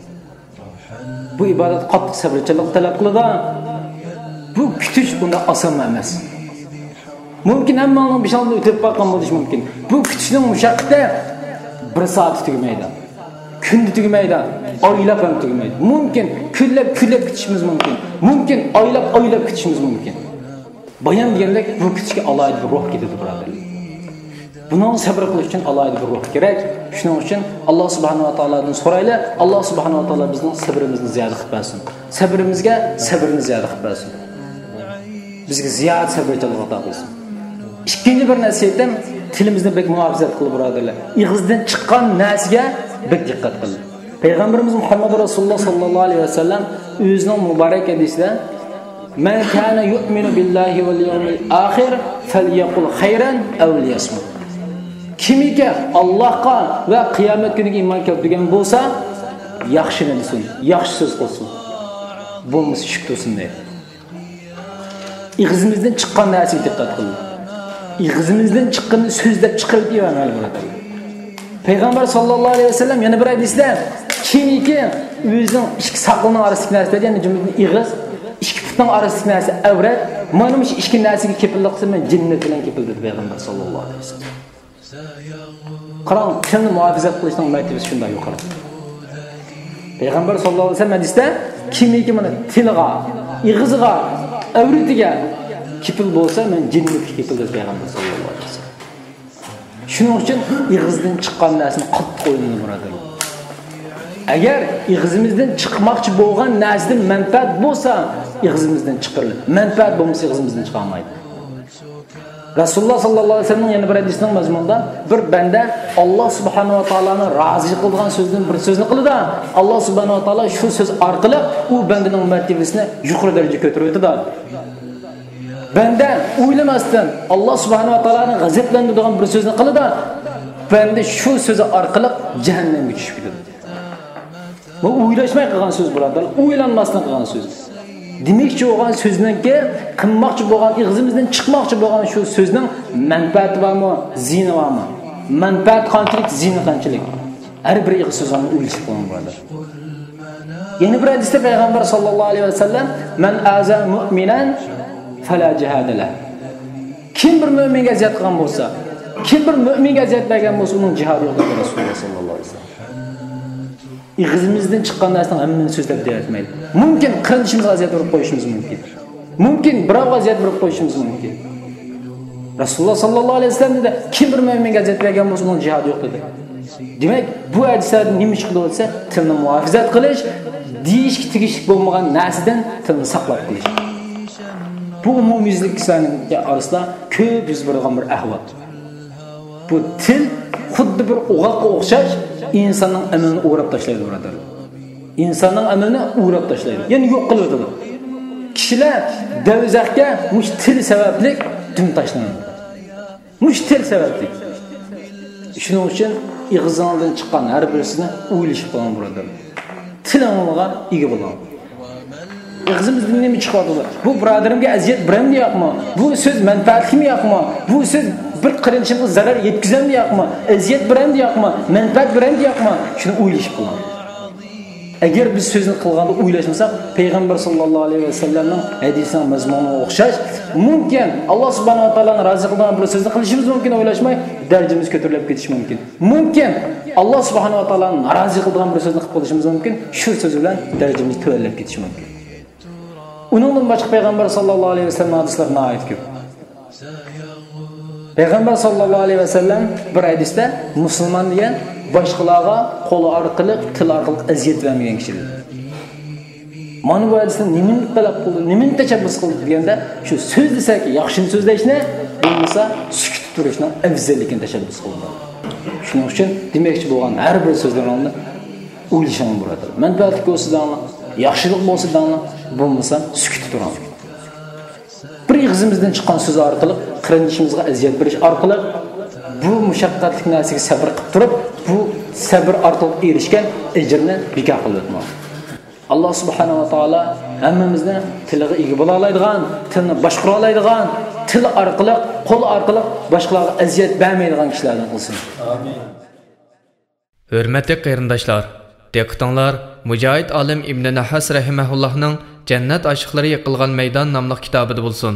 Bu ibodat qattiq sabrchilik talab qiladi. Bu kutish bunda oson emas. Mumkin hammaning bir shanda o'tib qolgan bo'lishi mumkin. Bu kutishning mushaqqati 1 soat tugmaydi. Kunda tugmaydi, oylab ham tugmaydi. Mumkin kunlab kutishimiz mumkin. Mumkin oylab kutishimiz mumkin. Bayan degandek bu kutishga alohida bir ruh ketadi birodarlar. Buning sabr qilish uchun alohida bir ruh kerak. Shuning uchun Alloh subhanahu va taoladan so'raylik. Alloh subhanahu va taolo bizning sabrimizni ziyoda qilib bersin. Sabrimizga sabrni ziyoda qilib bersin. Bizga ziyoda sabrchilik ato qilsin. Ikkinchi bir nasihatim tilimizni bek muhofazat qilib birodarlar. Ig'izdan chiqqan narsaga bek diqqat qiling. Payg'ambarimiz Muhammad Rasululloh sallallohu alayhi vasallam o'zining muborak hadisida "Man kana yu'minu billahi wal yawmil akhir falyaqul khayran aw liyasmut." Kimiki Allohga va qiyomat kuniga iymon keltirgan bo'lsa, yaxshini desin, yaxshi so'z qilsin. Bo'lmasa shuk tursin deydi. Ig'izimizdan chiqqan narsaga diqqat qiling. Ig'izimizdan chiqqan so'zlab chiqarib deyman birodarlar. Payg'ambar sallallohu alayhi vasallam yana bir hadisda kimiki o'zining ikki saqlining orasidagi narsa, ya'ni jumladan ig'iz, ikki putning orasidagi narsa avrat, mana shu ikki narsaga kepillik qilsa men jinnat bilan kepildi dedi payg'ambar sallallohu alayhi vasallam. Qarang, tilni muhofazat qilishning martabasi shunday yuqori. Payg'ambar sallallohu alayhi vasallam hadisda kimiki mana tiliga, ig'iziga, avratiga kepil bo'lsa men jinnatga kepildi dedi payg'ambar sallallohu alayhi vasallam. Shuning uchun ig'izdan chiqqan narsani qattiq o'ylanib birodarlar. Agar ig'izimizdan chiqmoqchi bo'lgan narsadan manfaat bo'lsa, ig'izimizdan chiqariladi. Manfaat bo'lmasa ig'izimizdan chiqolmaydi. Rasululloh sallallohu alayhi vasallam yana bir hadisning mazmunida bir banda Alloh subhanahu va taoloni rozi qilgan so'zdan bir so'zni qildi. Alloh subhanahu va taolo shu so'z orqali u bandaning martabasini yuqori darajaga ko'tarib o'tadi. Banda o'ylamasdan Alloh subhanahu va taoloni g'azablantiradigan bir so'zni qildi. Banda shu so'zi orqali jahannamga tushib ketadi. Bu o'ylashmay qilgan so'z birodar, o'ylanmasdan qilgan so'z. Demakchi bo'lgan so'zningki, qilmoqchi bo'lgan ig'zimizdan chiqmoqchi bo'lgan shu so'zning manfaati bormi, ziyni bormi? Manfaat qanchalik, ziyni qanchalik? Har bir ig'iz so'zni o'ylashib qo'ying birodar. Yana bir hadisda payg'ambar sollallohu alayhi vasallam man aza mu'minan fala jihada la. Kim bir mu'minga aziyat qilgan bo'lsa, kim bir mu'minga aziyat bergan bo'lsa, uning jihodi yo'q dedi Rasululloh sallallohu alayhi vasallam. İğzimizden çıkan narsadan hemen sözler deyilmeyiz. Mümkün kırılışımıza aziyet vurup koyuşumuz mümkün. Mümkün bravo aziyet vurup koyuşumuz mümkün. Resulullah sallallahu aleyhi ve sellem dedi, kim bir mümin aziyet vergen olsa onun cihadı yok dedi. Demek bu hadislerden neymiş çıkılı olsa tılını muhafizat kılış, değişik tigişlik bulmayan nesiden tılını saklap kılış. Bu umumizlik kişilerin arasında köp yüz bırılan bir ahvat. Bu til xuddi bir o'g'aqqa o'xshash insonning amalini o'rab tashlaydi birodar. Insonning amalini o'rab tashlaydi. Ya'ni yo'q qilib o'tadi. Kishilar davzaqga mush til sababli dum tashlanadi. Mush til sababli. Shuning uchun ig'izingizdan chiqqan har birisini o'ylashib qo'ying birodar. Tilingizga ega bo'ling. Ig'izimizdan nima chiqadi? Bu birodarimga aziyat biramdi yo'qmi? Bu so'z manfaatli yo'qmi? Bu so'z bir qirinchimga zarar yetkazamdi yo'qmi? Aziyat biramdi yo'qmi? Manfaat biramdi yo'qmi? Shuni o'ylashib qo'ying. Agar biz so'zni qilganda o'ylashmasak, payg'ambar sollallohu alayhi vasallamning hadisining mazmuniga o'xshash, mumkin Alloh subhanahu va taolaning rozi qilgan bir so'zni qilishimiz mumkin, o'ylashmay darajamiz ko'tarilib ketishi mumkin. Mumkin Alloh subhanahu va taolaning rozi qilgan bir so'zni qilib qolishimiz mumkin, shu so'z bilan darajamiz to'valib ketishi mumkin. Uningdan boshqa payg'ambar sollallohu alayhi vasallam hadislari nihoyat ko'p. Payg'ambar sollallohu alayhi vasallam bir hadisda musulmon degan boshqalarga qo'li orqali, til orqali aziyat bermagan kishidir. Mana bu hadisda nimani talab qildi, nimani tashabbus qildi deganda, shu so'z desaki, yaxshi so'zlashni, bo'lmasa sukut turishni afzalligini tashabbus qildi. Shuning uchun demoqchi bo'lgan har bir so'zlarni o'ylashing birodar. Manfaatli bo'lsa-da, yaxshilik bo'lsa-da, bo'lmasa sukut turing. Bir ig'zimizdan chiqqan so'z orqali qirinishimizga aziyat berish orqali bu mushaqqatli narsaga sabr qilib turib, bu sabr orqali erishgan ajrni bekor qilib o'tmoq. Alloh subhanahu va taolo hammamizni tiliga ega bo'la oladigan, tilni boshqara oladigan, til orqali, qo'l orqali boshqalarga aziyat bermaydigan kishilardan qilsin. Amin. Hurmatli qarindoshlar, diqqatinglar Mujohid olim Ibn Nahas rahimahullohning Jannat oshiqlari yiqilgan maydon nomli kitobida bo'lsin.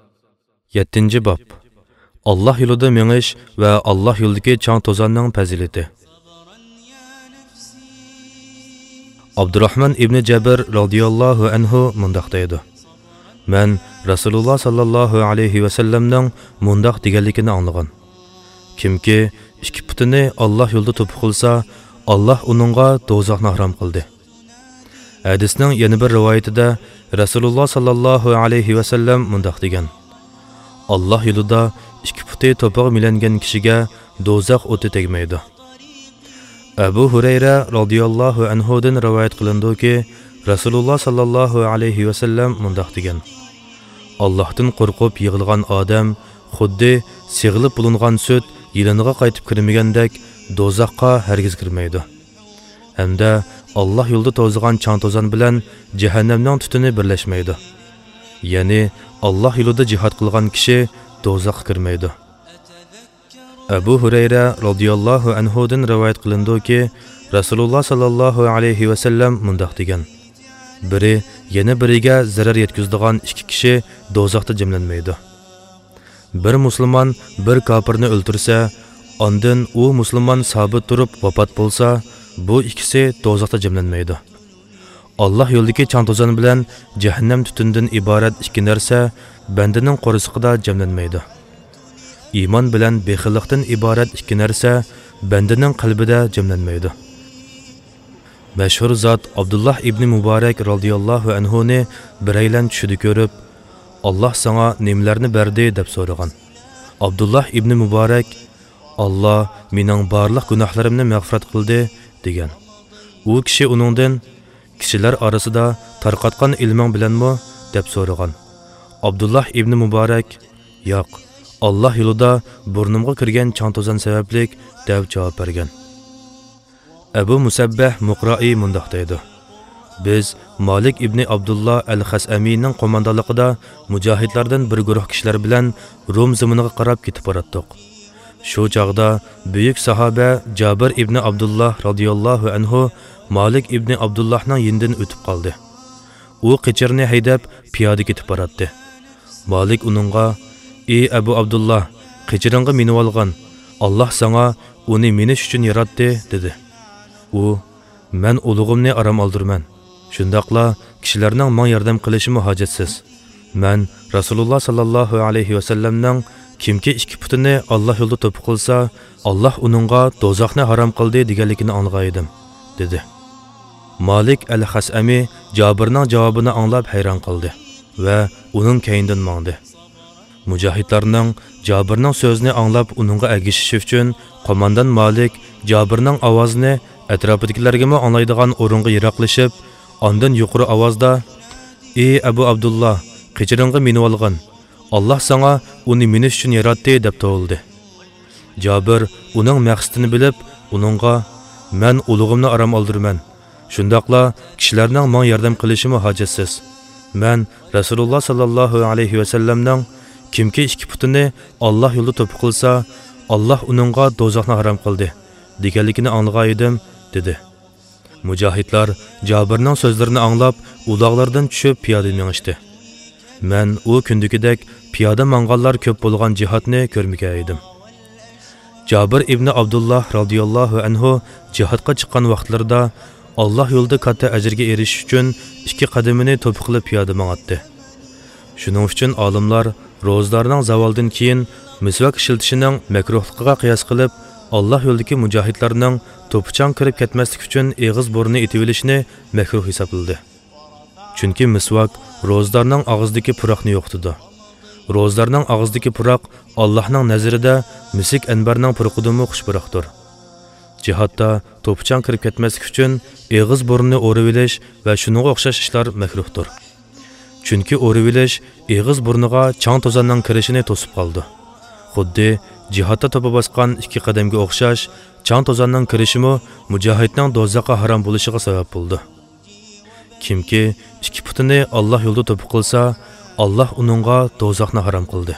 7-bob. Allah yo'lida mengish va Allah yo'lidagi chang to'zonning fazilati. Abdurrahman ibn Jabir radhiyallohu anhu mundaq deydi. Men Rasululloh sallallohu alayhi va sallamning mundaq deganligini anglagan. Kimki ikki putini Allah yo'lida to'piq qilsa, Allah uningga do'zaxni harom qildi. Hadisning yana bir rivoyatida Rasululloh sallallohu alayhi va sallam mundaq degan. Allah yo'lida ikki puti to'piq milangan kishiga do'zax o'ti tegmaydi. Abu Hurayra radhiyallohu anhu dan rivoyat qilindiki, Rasululloh sallallohu alayhi va sallam mundaq degan. Allohdan qo'rqib yig'ilgan odam xuddi sig'ilib bulingan sut yiliniga qaytib kirmagandek do'zaxqa hargiz kirmaydi. Hamda Allah yo'lida to'zg'an chang to'zon bilan jahannamning tutuni birlashmaydi. Ya'ni Allah yo'lida jihad qilgan kishi do'zaxga kirmaydi. Abu Hurayra radhiyallohu anhu dan rivoyat qilindiki, Rasululloh sallallohu alayhi va sallam mundaq degan. Biri yana biriga zarar yetkazadigan ikki kishi do'zaxda jamlanmaydi. Bir musulmon bir kofirni o'ldirsa, ondan u musulmon sabit turib vafot bo'lsa, bu ikkisi do'zaxda jamlanmaydi. Allah yo'lidagi chang to'zon bilan jahannam tutundan iborat ikki narsa bandaning qo'risiqida jamlanmaydi. Iymon bilan bexillikdan iborat ikki narsa bandaning qalbida jamlanmaydi. Mashhur zot Abdullah ibn Muborak radhiyallohu anhu ni biraylan tushida ko'rib, Allah sana nimalarni berdi deb so'ragan. Abdullah ibn Muborak Allah mening barliq gunohlarimni mag'firat qildi degan. U kishi uningdan kishilar orasida tarqatgan ilming bilanmi deb so'ragan. Abdullah ibn Muborak yo'q, Allah yo'lida burnimga kirgan chantozan sabablik deb javob bergan. Abu Musabbah Muqra'i mundaq deydi. Biz Malik ibn Abdullah al-Xasamining qo'mondonligida mujohidlardan bir guruh kishilar bilan Rum zaminiga qarab ketib bordik. Shu chaqda buyuk sahoba Jabir ibn Abdullah radhiyallohu anhu Malik ibn Abdullahning yinidan o'tib qoldi. U qichirni haydab piyoda ketib boradi. Malik uningga: "Ey Abu Abdullah, qichiringga minib olgan. Allah sana uni menish uchun yaratdi" dedi. U: "Men ulug'imni aram oldirman. Shundaqla kishilarning men yordam qilishi hojatsiz. Men Rasululloh sallallohu alayhi va sallamning kimki ikki putini Allah yo'lida to'p qilsa, Allah uningga dozoqni harom qildi deganligini anglaydim" dedi. Malik al-Xasami Jabirning javobini anglab hayron qoldi va uning keyindan mangdi. Mujohidlarning Jabirning so'zini anglab uningga agishish uchun qo'mondan Malik Jabirning ovozini atrofidagilarga anglaydigan o'ringa yiroqlashib, ondan yuqori ovozda: "Ey Abu Abdullah, qichiringga minib olgan. Allah sana uni menish uchun yaratdi" deb to'g'ildi. Jabir uning maqsadini bilib, uningga: "Men ulug'imni aram oldirman. Shundaqla kishilarning men yordam qilishi hojatsiz. Men Rasululloh sallallohu alayhi va sallamning kimki ikki putini Allah yo'lida to'p qilsa, Allah uningga dozoqni harom qildi deganligini anglagan edim" dedi. Mujohidlar Jabirning so'zlarini anglab, uloqlardan tushib piyoda minishdi. Men u kundagidek piyoda manganlar ko'p bo'lgan jihatni ko'rmagan edim. Jabir ibn Abdullah radhiyallohu anhu jihatga chiqqan vaqtlarida Allah yo'lida katta ajrga erishish uchun ikki qadamini to'piqlab piyoda mang'atdi. Shuning uchun olimlar ro'zlarning zavoldan keyin misvak ishiltishining makruhligiga qiyos qilib, Allah yo'ldagi mujohidlarning to'pichang kirib ketmaslik uchun eg'iz burni etib olishni makruh hisobladi. Chunki misvak ro'zlarning og'izdagi puroqni yo'qtidi. Ro'zlarning og'izdagi puroq Allohning nazarida misik anbarning puroqidan xushpuroqdir. Jihatda to'pichang kirib ketmaslik uchun eg'iz burnni o'rib olish va shuningga o'xshash ishlar makruhdir. Chunki o'rib olish eg'iz burniga chang to'zonning kirishini to'sib qoldi. Xuddi jihatda to'pa bosgan ikki qadamga o'xshash chang to'zonning kirishimi mujohidning do'zaxga harom bo'lishiga sabab bo'ldi. Kimki ikki putini Allah yo'lida to'p qilsa, Allah uningga do'zaxni harom qildi.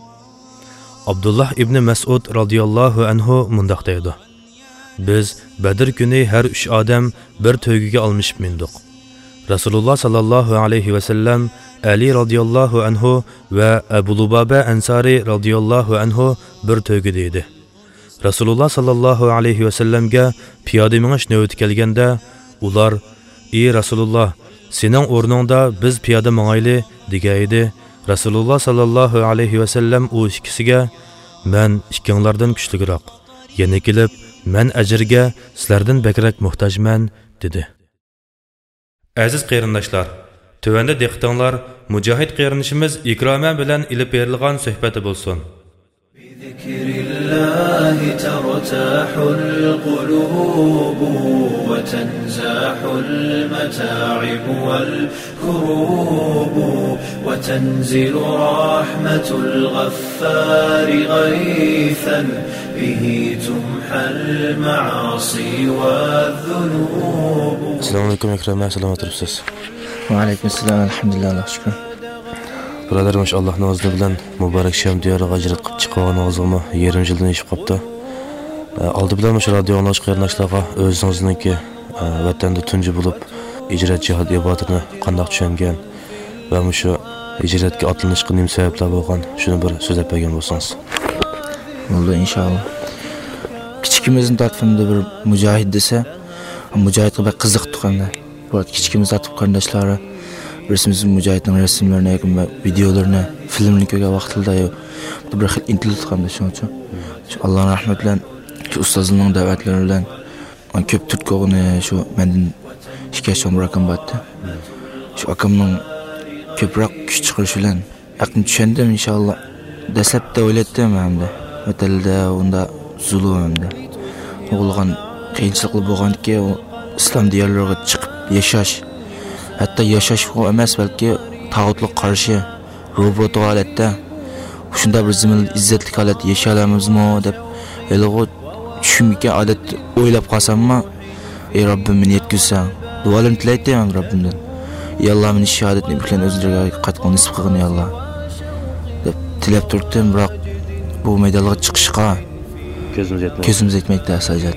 Abdullah ibn Mas'ud radhiyallohu anhu mundaq deydi: Biz Badr kuni har 3 odam bir to'ygiga almishib mindik. Rasululloh sallallohu alayhi va sallam, Ali radhiyallohu anhu va Abu Lubaba Ansari radhiyallohu anhu bir to'yga dedi. Rasululloh sallallohu alayhi va sallamga piyoda minish navbati kelganda, ular: "Ey Rasululloh, sening o'rningda biz piyoda mangayli" degan edi. Rasululloh sallallohu alayhi va sallam u ikkisiga: "Men ikkinglardan kuchliroq. Yana kelib, men ajrga sizlardan bakrak muhtojman" dedi. Aziz qarindoshlar, tövəndə diqqətinizlər mujohid qarinishimiz Ikroma bilan ilib berilgan suhbati bo'lsin. بذكر الله ترتاح القلوب وتنزاح المتاعب والكروب وتنزل رحمة الغفار غيثا به تمحى المعاصي والذنوب. السلام عليكم إكرام، سلامات ربسس. وعليكم السلام، الحمد لله، الله شكرا. Birodar, Allohning o'zi bilan muborak Sham diyoriga hijrat qilib chiqqaningizga yarim yildan oshib qopti. Oldi bilan shu radio anglash qarindoshlarga o'zingizniki vatanda tunji bo'lib hijrat jihad ibodatini qanday tushungan va shu hijratga otlanishga nima sabablar bo'lgan, shuni bir so'zlab bergan bo'lsangiz. Bo'ldi, inshaalloh. Kichikimizning tarafimda bir mujohid desa, mujohidga bir qiziqdi qanda. Bu kichikimiz tartib qarindoshlari Resimiz mujohidning rasmlarini va videolarini, filmni ko'rgan vaqtida bir xil intilib qoldi shuning uchun. Allohning rahmati bilan, shu ustozning da'vatlari bilan ko'p turkog'ini shu mendan shikayat so'ragan bo'ldi. Shu akamning ko'proq kuch chiqarishi bilan yaqin tushundim inshaalloh. Dastlabda o'yladim hamda vatanda unda zulm hamda bo'lgan qiyinchiliklar bo'lganki islom diyorlariga chiqib yashash, hatto yashash emas balki tağutluq qarshi robot holatda shunda bir zimin izzatli holat yashay olamizmi deb elg'o tushunmika odat o'ylab qolsammi, ey Robbim meni yetkazsang, duolarni tilayman Robbimdan. Ey Alloh meni shahodatni bilan o'zlariga qattiq nisb qilgin ey Alloh deb tilab turdim, biroq bu maydonga chiqishga ko'zimiz yetmaydi asajat.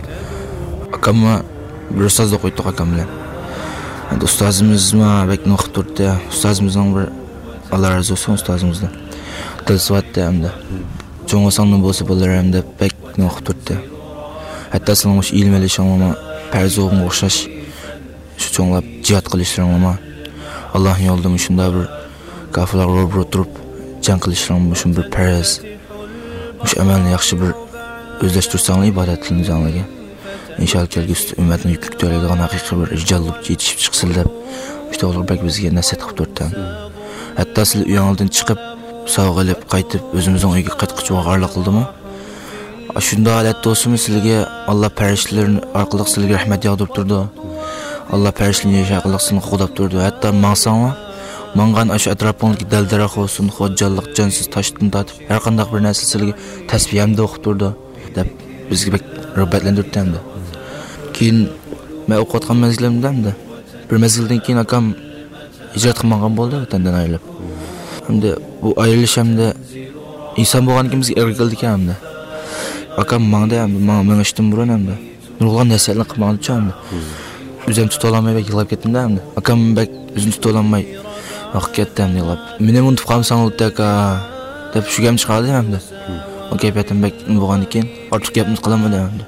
Akamma bir ustozni qo'ydik akam bilan. Endi ustozimizmi bek no'qib turdi. Ustozimizning bir Alloh razı olsun ustozimizdan. Tilsvatda hamda cho'ng'osangni bo'lsa bo'laram deb bek no'qib turdi. Hatto sizning o'sha ilm olishingmi, parzo'g'im o'xshash shu cho'nglab jihad qilishingmi, Allohning yo'lida shunda bir kafirlar ro'bro turib jang qilishingmi, shun bir farz. O'sha amalni yaxshi bir o'zlashtirsanglar ibodatlaringizga. İnşallah kelgusi ummatni yuk ko'taradigan haqiqiy bir ijodlik yetishib chiqsin deb işte ular bek bizga nasihat qilib turdi. Hatto siz uyingizdan chiqib sog' olib qaytib o'zimizning uyga qaytqichi vaqarlik qildimi? Shunda holatda o'simi sizga Alloh farishtalarni orqali sizga rahmat yog'dirib turdi. Alloh farishtalarni yashaqliqsini qo'llab turdi. Hatto maqsangmi mangan ash atrofingizga dal-daraxt olsun, xo'jallik jonsiz toshdan tortib har qanday bir narsa sizga tasbih hamda o'qib turdi deb bizga bek rag'batlantirdi hamda. Keyin men o'qiyotgan mezgilimda bir mezgildan keyin akam hijrat qilmagan bo'ldi vatandan ayrilib. Hamda bu ayrilish hamda inson bo'lganligimizga ergildik hamda. Akam mangda hamda men ishtim burun hamda. Nurg'on narsalarni qilmoqchi hamda. O'zim tuta olmay yig'lab ketdim hamda. Akam bek o'zini tuta olmay vaqtga yig'lab. Meni unutib qolsang o'taka deb shu gapni chiqardi hamda. O gapim bek bo'lgandan keyin ortiq gapni qilaman hamda.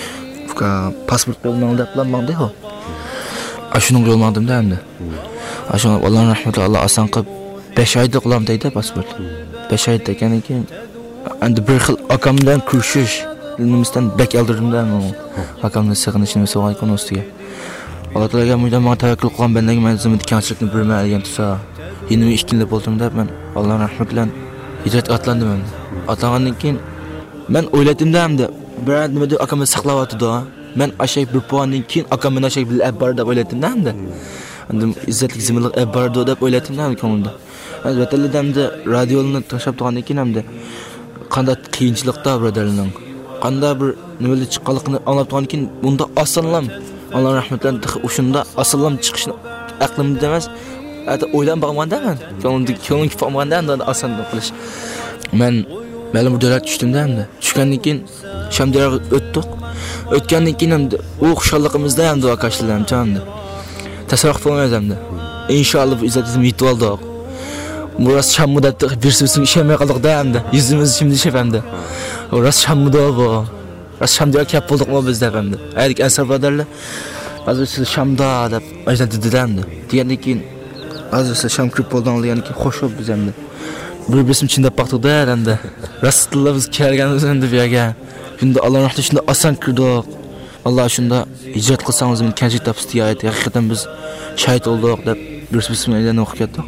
Pasport bo'lmang deb planmangda ho. Ashunga yo'lmadim da endi. Ashunga Alloh rahmati Alloh oson qilib 5 oyda qilam deydi pasport. 5 oyda ekan keyin endi bir xil akamdan kurshish, nimasidan bek oldirdim-da akamni sig'inishini so'rayman ustiga. Alloh taolaga mendan tavakkul qilgan bandaga men zimit kamchilikni bilmaydigan tursa, endi 2 yil bo'ldim deb men Alloh rahmati bilan hijrat atlandim endi. Atlangandan keyin men o'yladim-da endi bir nima deb akamni saqlayotdi. Men ashak bir puandan keyin akamni ashak bil abbar deb o'yladim-da endi. Endi izzatli ziminlik abbar deb o'yladim-da ko'nglimda. Albatta radioni tashlab turgandan keyin hamda qanday qiyinchilikda birodarlarning qanday bir nimalar chiqqanligini anglab turgandan keyin bunda osonlam Alloh rahmatlan o'shunda osonlam chiqishni aqlimda emas, hatto o'ylan bormanda men. Ko'nglim qolmaganda endi oson qilish. Men ma'lum bir davlat tushdim-da endi. Tushgandan keyin Shamdiraga o'tdik. O'tgandan keyin ham u xushalligimizda ham duo qilishlarni endi. Tasavvur qilmayapman. Inshaalloh bu izzatimizni yetib oldik. Muras Shammuda bir so'zing ishlamay qoldik-da endi. Yuzimiz şimdi ishapamda. Muras Shammuda bu. Ras Shamdiraga kelib bo'ldik-mi bizda endi. Aylik asar birodarlar. Hozir siz Shamda deb aytib dedi-da endi. Degandan keyin hozir siz Sham kirib bo'lgandan keyin xo'sh bo'lib biz endi. Bir bisim chindab baqdik-da endi. Rasululloh biz kelganimiz endi bu yerga. Shunda Alloh rahmati shunda oson kirdik. Alloh shunda hijrat qilsangiz men kanjit topsiz deyaydi. Haqiqatan biz shahid bo'ldik deb bir bismillah o'qib ketdik.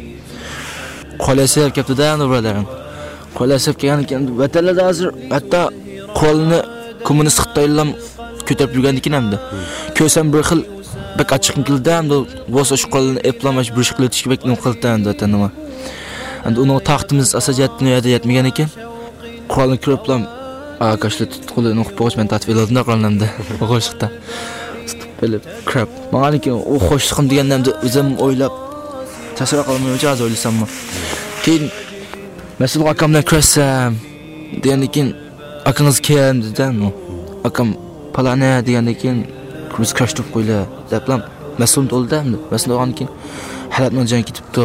Qo'lasib ketdi-da endi birodarim. Qo'lasib kelgan ekan vatanlarda hozir hatto qo'lni kommunist Xitoylar ko'tarib yurgan ekan hamda. Ko'rsam bir xil bak ochiq qildi hamda bo'lsa shu qo'lni eplamash bir shikli o'tishga bek nima qildi hamda vatanima. Endi uni taxtimiz asajatni yetmagan ekan. Qo'lni kiriblam Arkadaşlar qo'lini o'qib qo'yish men tatbiq qildim qo'limda. O'qishda. Bilib, krap. Ma'lum ki o xo'shliqim deganimda o'zim o'ylab tasavvur qilmayman, hozir o'ylasammi. Keyin mas'ul akamdan ko'rsam, degandan keyin akangiz keldi dedim. Akam palana degandan keyin biz kashtab qo'ylar deblam mas'ul bo'ldimda. Mas'ul bo'lgandan keyin halatning jon ketibdi.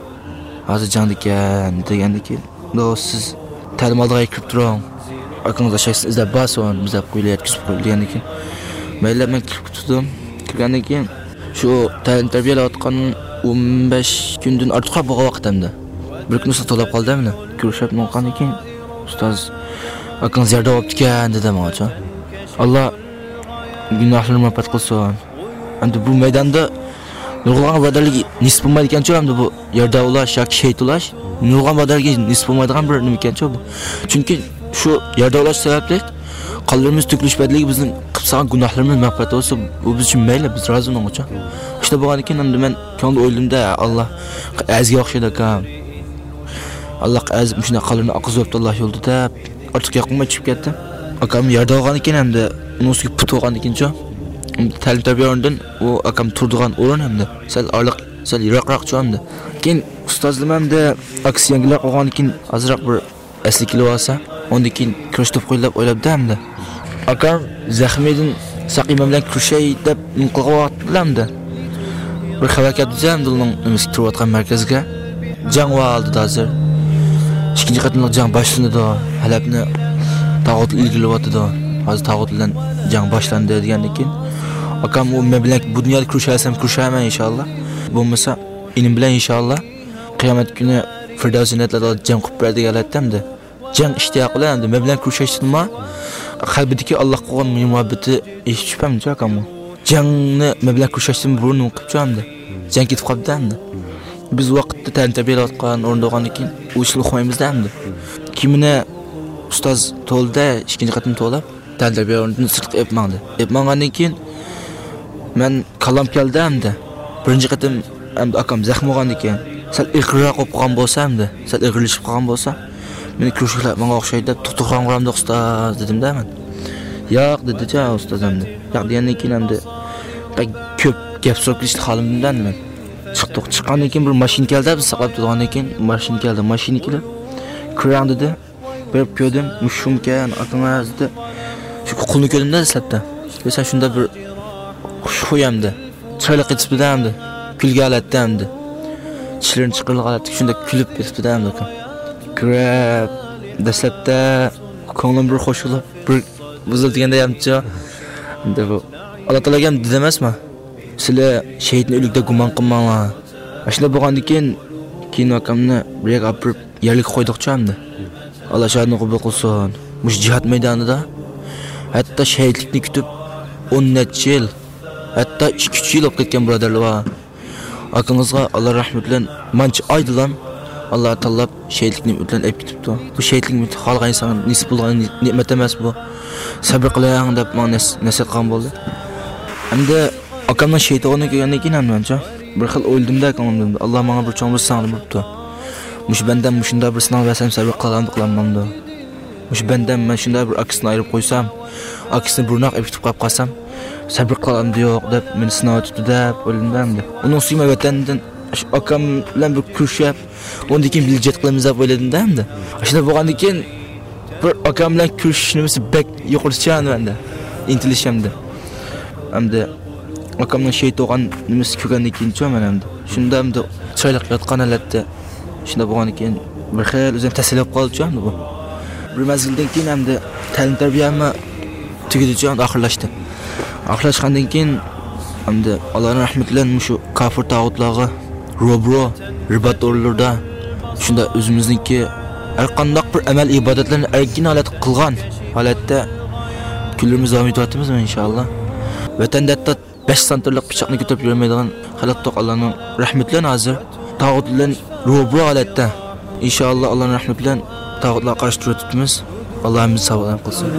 Hozir jon degandan keyin siz ta'lim oldiga kirib turing. Akanızda şeysiz izlab bason bizab qo'ylar yetkazib qo'yilgan ekan. Mayli men kirib tutdim. Kirgandan keyin shu ta'lim tarbiyalayotgan 15 kundan ortiq bo'lgan vaqtimda bir kun to'lab qoldi meni. Ko'rishib no'qandan keyin ustoz akangiz yerda o'ptikan dedi menga. Alloh gunohlarimni mag'firat qilsin. Endi bu maydonda nurg'on birodarlik nisb bo'lmaydigan ekan-ku, bu yerda ulash yoki shahid ulash nurg'on badarga nisb bo'lmaydigan bir nima ekan-ku bu. Chunki shu yerda o'lash sababli qonlarimiz to'kilish badliga bizning qilgan gunohlarimiz mag'firat bo'lsa, bu biz uchun mayli, biz rozi bo'lmoq uchun. Işte bo'lgan ekan, endi men ko'ngil o'ylimda Alloh azga o'xshaydi ekan. Alloh az shunday qonlarni oqizibdi Alloh yo'lida deb ortiq yoqmay chiqib ketdi. Akam yerda olgan ekan, endi uni ustiga put olgan ekan-ku. Ta'lim tarbiya o'rnidan u akam turdigan o'rin hamda sal orliq, sal yiroqroq hamda. Keyin ustozim hamda aksiyalar olgan ekan, azroq bir asli kilo olsa, ondan keyin kurashib qo'ylab o'ylabdi hamda. Akam zaxmidan saqima bilan kurashay deb qilganlamda. Bir xabar keldi hamda uning nimasi turayotgan markazga jang oldi hozir. Ikkinchi qatimliq jang boshlandi. Halabni tog'ut ilgilayotdi. Hozir tog'ut bilan jang boshlandi degandan keyin akam u men bilan bu dunyoda kurashasam kurashaman inshaalloh. Bo'lmasa inim bilan inshaalloh qiyomat kuni Firdavs jannatlarda jang qilib berdi galatdamda. Jang ishtiyoq bilan men bilan kurashashdimi? Qalbidagi Alloh qo'ygan muhabbati eshitibamchi akam. Jangni men bilan kurashdim burun o'qib chiqamdi. Jang ketib qoldi. Biz vaqtda tantabilayotgan o'rndoqdan keyin u ishni qo'ymizda hamda. Kimini ustoz to'lda ikkinchi qatim to'lab tantabiya o'rnidan sirtqa epmangdi. Epmangandan keyin men kalam keldi hamda. Birinchi qatim akam zaxm olgan ekan. Sal iqroq bo'lib qolgan bo'lsa hamda, sal ig'irlashib qolgan bo'lsa, meni kurashlar menga o'xshaydi, to'xtagan qo'ramda ustoz dedim-da men. Yo'q dedi-cha ustoz hamda. Yo'q degandan keyin hamda ko'p gap so'rab ketishdi holimdan men. Chiqqandan keyin bir mashina keldi, biz saqlab turgandan keyin mashina keldi. Mashina kelib kirang dedi. Berib ko'rdim, mushumkan atamazda. Shu qo'lni ko'rdimda slabda. Mesela shunda bir xush qo'yamdi. Chiroyli ketibdi hamda. Kulgalatdi hamda. Tishlarini chiqirib shunda kulib ketibdi hamda. Kirab dastlabda ko'nglim bir qo'shilib, bir buzilganda hamcha. Endi bu Alloh taolaga ham dedi emasmi? Sizlar shahidni o'likda gumon qilmanglar. Shunda bo'lgandan keyin akamni bir yerga olib yerlik qo'ydiqchi hamda. Alloh shahidni qabul qilsin. Mush jihad maydonida hatto shahidlikni kutib 10 necha yil, hatto 2-3 yil o'tib ketgan birodarlar bor. Akangizga Alloh rahmat bilan mancha oydilam Alloh taolo shahidlikni o'tlan olib ketibdi. Bu shahidlik xohlagan inson nisb bo'lgan ne'mat emas bu. Sabr qiling deb menga nasihat qilgan bo'ldi. Hamda akamning shahid bo'lgandan keyin mencha bir xil o'ylamda ko'nglimda Alloh menga bir cho'ng bir singlim bo'libdi. Mush bandam shunda bir sinov versam sabr qilamamda. Mush bandam men shunda bir aksini ayirib qo'ysam, aksini burnoq olib ketib qolsam, sabr qilamamda yo'q deb meni sinov tutdi deb o'ylamda. Uning suyma vatandan akam bilan bir kurashib, undan keyin biljet qilamiz deb o'yladim-da hamda. Shunda bo'lgandan keyin bir akam bilan kurashishimiz bek yuqurchan menda. Intilishimda. Hamda akamning shahid bo'lgan nimasi ko'rgandan keyin cho'man hamda. Shunda hamda chiroyli yotgan holatda shunda bo'lgandan keyin bir xil o'zim tasallab qoldi hamda bu. Bir mazgildan keyin hamda ta'lim tarbiyamni tugidijon oxirlashdi. Oxirlashgandan keyin hamda Allohning rahmati bilan shu kafir tog'utlarga robro ribat o'rlarda shunda o'zimizningki har qanday bir amal ibodatlarni erkin holat qilgan holatda kunlarimiz davom etyapmiz inshaalloh. Vatanda 5 santrlik pichoqni ko'tarib yurmaydigan xalqtoq Allohning rahmati bilan hozir tog'ut bilan robro holatda inshaalloh Allohning rahmati bilan tog'utlarga qarshi turibmiz. Allohimiz savob qilsin.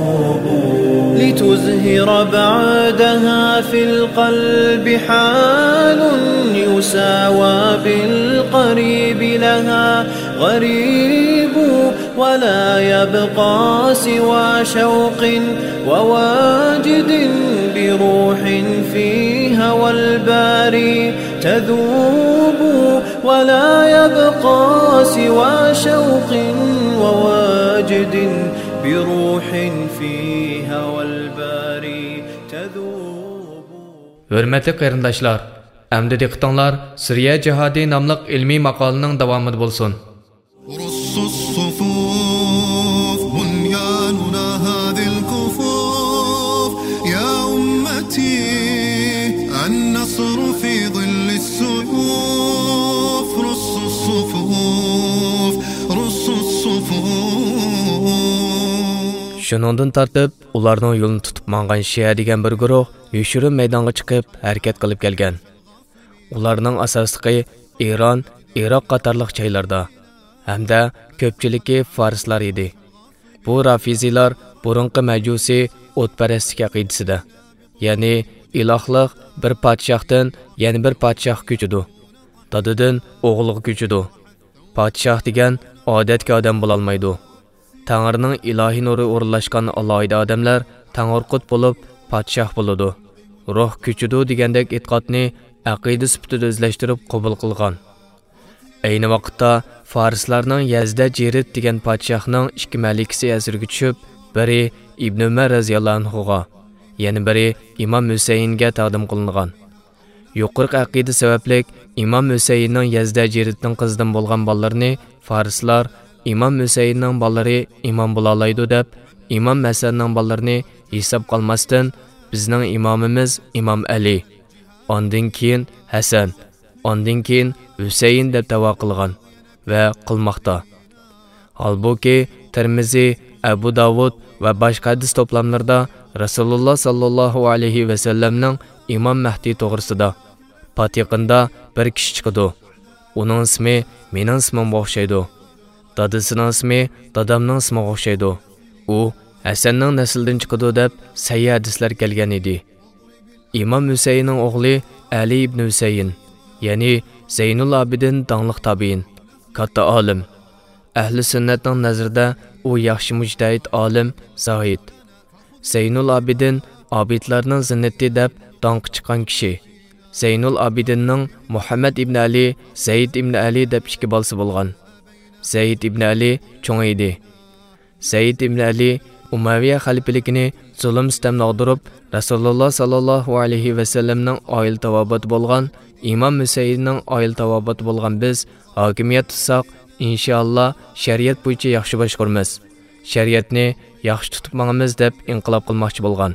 لتزهر بعدها في القلب حال يساوى بالقريب لها غريب ولا يبقى سوى شوق وواجد بروح فيها والباري تذوب ولا يبقى سوى شوق وواجد بروح فيها والباري تذوب. Hörmətli qarindaşlar, əmdi diqqətinizlər Suriya Cihadi namlıq ilmi maqalının davamı bolsun. Şunundan tartib, ularning yo'lini tutib mangan Shia degan bir guruh yoshirin maydonga chiqib harakat qilib kelgan. Ularning asosligi Iron, Iroq qatorliq joylarda, hamda ko'pchiligi farslar edi. Bu rafiziylar burunqi majusi o'tparastlik aqidasida, ya'ni ilohlik bir podshohdan yana bir podshoh ko'chidi. Dadidan o'g'liga ko'chidi. Podshoh degan odatga odam bo'la olmaydi. Tangrining ilohiy nuri o'rinlashgan alohida odamlar tang'urqut bo'lib podshoh bo'ladi. Ruh ko'chidi degandek e'tiqodni aqida sifatida o'zlashtirib qabul qilgan. Ayni vaqtda farslarning Yazda Jerid degan podshohning ikki malikasi asirga tushib, biri Ibn Umar radhiyallohu anhuga, yana biri Imom Husaynga taqdim qilingan. Yuqorqi aqida sababli Imom Husaynning Yazda Jeridning qizidan bo'lgan bolalarni farslar Imom Husaynning bolalari imom bo'la oladi deb, Imom Hasanning bolalarini hisob qilmasdan bizning imomimiz Imom Ali, ondan keyin Hasan, ondan keyin Husayn deb da'vo qilgan va qilmoqda. Halbuki Tirmizi, Abu Davud va boshqa hadis to'plamlarda Rasululloh sallallohu alayhi va sallamning Imom Mahdi to'g'risida patiqinda bir kishi chiqdi. Uning ismi mening ismimga o'xshaydi. Dadasining ismi dadamning ismiga o'xshaydi. U Hasanning nasldan chiqdi deb sahih hadislar kelgan edi. Imom Husaynning o'g'li Ali ibn Husayn, ya'ni Zaynul Abidin dangliq tabiin, katta olim. Ahli sunnatning nazarida u yaxshi mujtahid olim, zohid. Zaynul Abidin abidlarning zinnati deb danq chiqqan kishi. Zaynul Abidinning Muhammad ibn Ali, Zayd ibn Ali deb ikki bolasi bo'lgan. Zayd ibn Ali cho'ng edi. Zayd ibn Ali Umayya xalifaligini zulm sitam nog'dirib, Rasululloh sallallohu alayhi va sallamning oil tavobat bo'lgan, Imom Husaynning oil tavobat bo'lgan biz hokimiyat tutsak, inshaalloh shariat bo'yicha yaxshi boshqaramiz. Shariatni yaxshi tutib mangamiz deb inqilob qilmoqchi bo'lgan.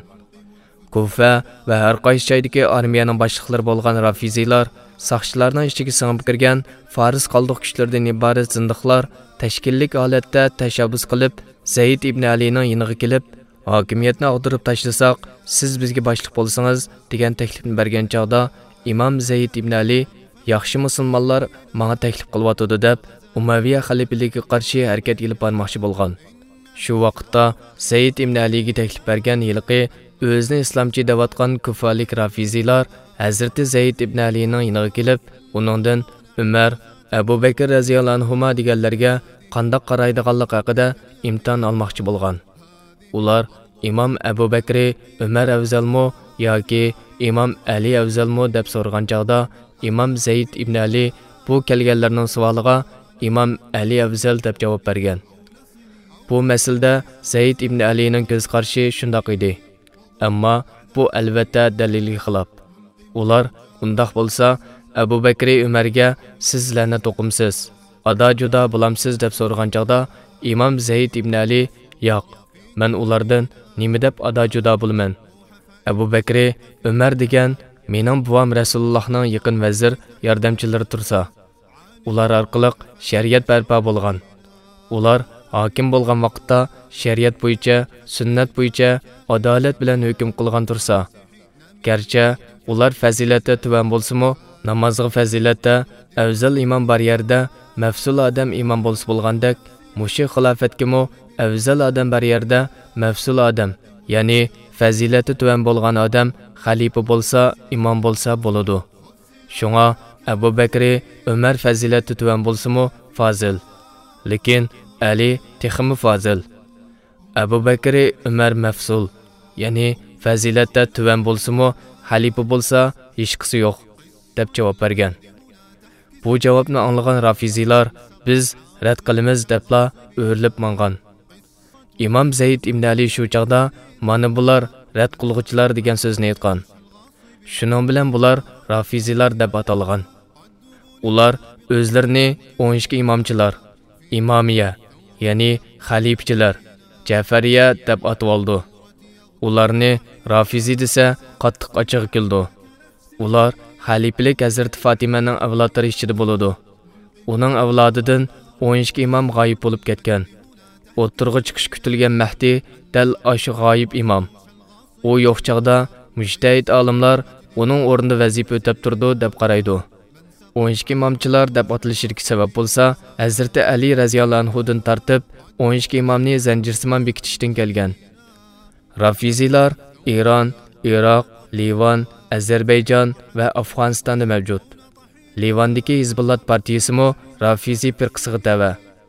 Kufa va har qaysi joydagi armiyaning boshliqlari bo'lgan rafiziylar, saqchilarning ichiga singib kirgan Fars qoldiq kuchlardan iborat zindiqlar tashkillik holatda tashabbus qilib, Zayd ibn Alining yiniga kelib, hokimiyatni ag'dirib tashlasak, siz bizga boshliq bo'lsangiz degan taklifni bergan chog'da Imom Zayd ibn Ali yaxshi musulmonlar menga taklif qilyotdi deb Umayya xalifaligiga qarshi harakat qilib bormoqchi bo'lgan. Shu vaqtda Zayd ibn Aliga taklif bergan yilqi o'zini islomchi devatgan kufalik rafiziylar Hazrati Zayd ibn Alining yiniga kelib, uningdan Umar, Abu Bakr radhiyallohu anhuma deganlarga qanday qaraydiganlik haqida imtihon olmoqchi bo'lgan. Ular Imom Abu Bakri Umar afzalmi yoki Imom Ali afzalmi deb so'ragan chog'da Imom Zayd ibn Ali bu kelganlarning savoliga Imom Ali afzal deb javob bergan. Bu masalada Zayd ibn Alining ko'z qarashi shundoq edi. Ammo bu albatta dalilga xilof. Ular undaq bo'lsa Abu Bakri Umarga sizlarni to'qimsiz, ada juda bo'lamsiz deb so'ragan chog'da Imom Zayd ibn Ali yo'q, men ulardan nima deb ada juda bo'laman. Abu Bakri Umar degan mening buvam Rasulullohning yaqin vazir yordamchilari tursa, ular orqali shariat barpo bo'lgan. Ular hokim bo'lgan vaqtda shariat bo'yicha, sunnat bo'yicha adolat bilan hukm qilgan tursa, garchi ular fazilati tuvan bo'lsa-mu, namozga fazilatda afzal imom bar yerda mafsul odam imom bo'lsa bo'lgandek, mushi xilofatga-mu afzal odam bar yerda mafsul odam, ya'ni fazilati tuvan bo'lgan odam xalifa bo'lsa, imom bo'lsa bo'ladi. Shunga Abu Bakri Umar fazilati tuvan bo'lsa-mu fazil, lekin Ali texmi fazil. Abu Bakri Umar mafsul, ya'ni fazilatda tuvan bo'lsa-mu xalifa bo'lsa hech qisi yo'q deb javob bergan. Bu javobni anglagan rafiziylar biz rad qilamiz debla o'rilib mangan. Imom Zayd ibn Ali shu chaqda mana bular rad qilg'uvchilar degan so'zni aytgan. Shuning bilan bular rafiziylar deb atalgan. Ular o'zlarini 12 imomchilar, imomiya, ya'ni xalifchilar, Jafariya deb atib oldi. Ularni rafiziy desa qattiq ochiq keldi. Ular xalifalik Hazrat Fatimaning avlodlari ichida bo'ladi. Uning avlodidan 12 imom g'oyib bo'lib ketgan. O'tirg'i chiqish kutilgan Mahdi dal o'sha g'oyib imom. U yo'q chog'da mujtahid olimlar uning o'rnida vazifa o'tab turdi deb qaraydi. 12 imomchilar deb atilishiga sabab bo'lsa, Hazrati Ali radhiyallohu anhudan tortib 12 imomni zanjirsimon bekitishdan kelgan. Rafiziylar Iron, Iroq, Livan, Ozarbayjon va Afg'onistonda mavjud. Livandagi Hizbullah partiyasi mo Rafiziy firqasiga tava.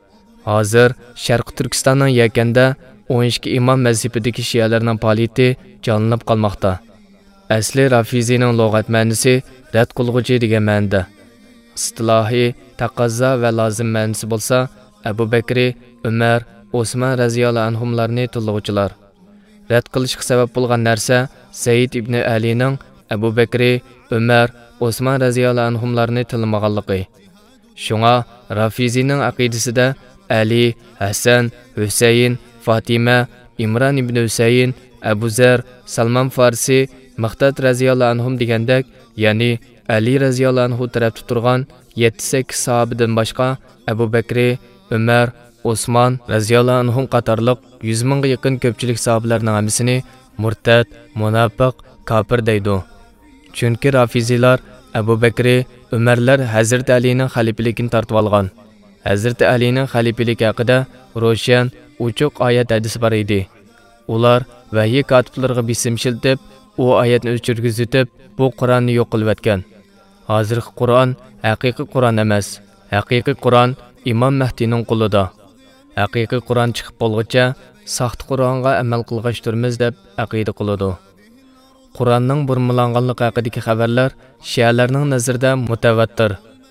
Hozir Sharq Turkistonning yakanda 12 imom mazhabidagi shiyalarning faoliyati jonlanib qolmoqda. Asli Rafiziyning lug'at ma'nosi rad qilg'uchi degan ma'noda. Istilohiy taqozo va lozim ma'nosi bo'lsa, Abu Bakr, Umar, Osman radhiyallohu anhumlarni tillovchilar. Rad qilishga sabab bo'lgan narsa Zayd ibn Alining Abu Bakr, Umar, Osman radhiyallohu anhumlarni tilmaganligi. Shunga Rafiziyning aqidasida Ali, Hasan, Husayn, Fatima, Imron ibn Husayn, Abu Zar, Salman Farsi, Maqdad radhiyallohu anhum degandek, ya'ni Ali radhiyallohu anhu tarafda turgan 7-8 sahobadan boshqa Abu Bakr, Umar, Osman radhiyallohu anhum qatorliq 100 mingga yaqin ko'pchilik sahobalarning hammasini murtad, munofiq, kafir deydi. Chunki Rafiziylar Abu Bakr, Umarlar Hazrat Alining xalifaligini tortib olgan. Hazrat Alining xalifaligi haqida ro'shan, uchuq oyat hadis bor edi. Ular vahiy katiblariga bisim shiltib, u oyatni o'chirgizib, bu Qur'onni yo'q qilib o'tgan. Hozirgi Qur'on haqiqiy Qur'on emas. Haqiqiy Qur'on Imom Mahdining qo'lida. Haqiqiy Qur'on chiqib bo'lguncha saxt Qur'onga amal qilg'ishtirmiz deb aqida qiladi. Qur'onning burmalanganligi haqidagi xabarlar shiyalarning nazarida mutavattir.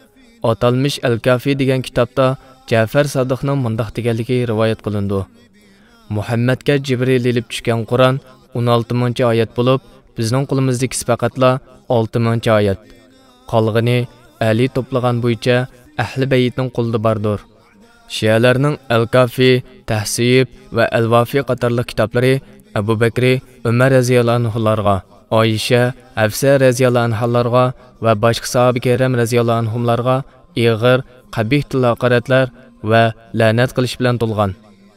Atalmış Al-Kafi degan kitobda Ja'far Sodiqning mundoq deganligi rivoyat qilindi. Muhammadga Jibril elib tushgan Qur'on 16-oyat bo'lib, bizning qo'limizdagi faqatla 6-oyat. Qolg'ini Ali to'plagan bo'yicha Ahli Baytning qo'lida bordir. Shiyalarning Al-Kafi, Tahsib va Al-Wafi qatorliq kitoblari Abu Bakr, Umar radhiyallohu anhularga, Oyisha, Hafsa radhiyallohu anhalarga va boshqa sahoba-kiram radhiyallohu anhumlarga ig'ir, qabih tilaqaratlar va la'nat qilish bilan to'lgan.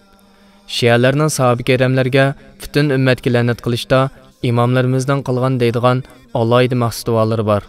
Shiyalarning sahoba-kiramlarga butun ummatga la'nat qilishda imomlarimizdan qilgan deydigan alohida maqsadlari bor.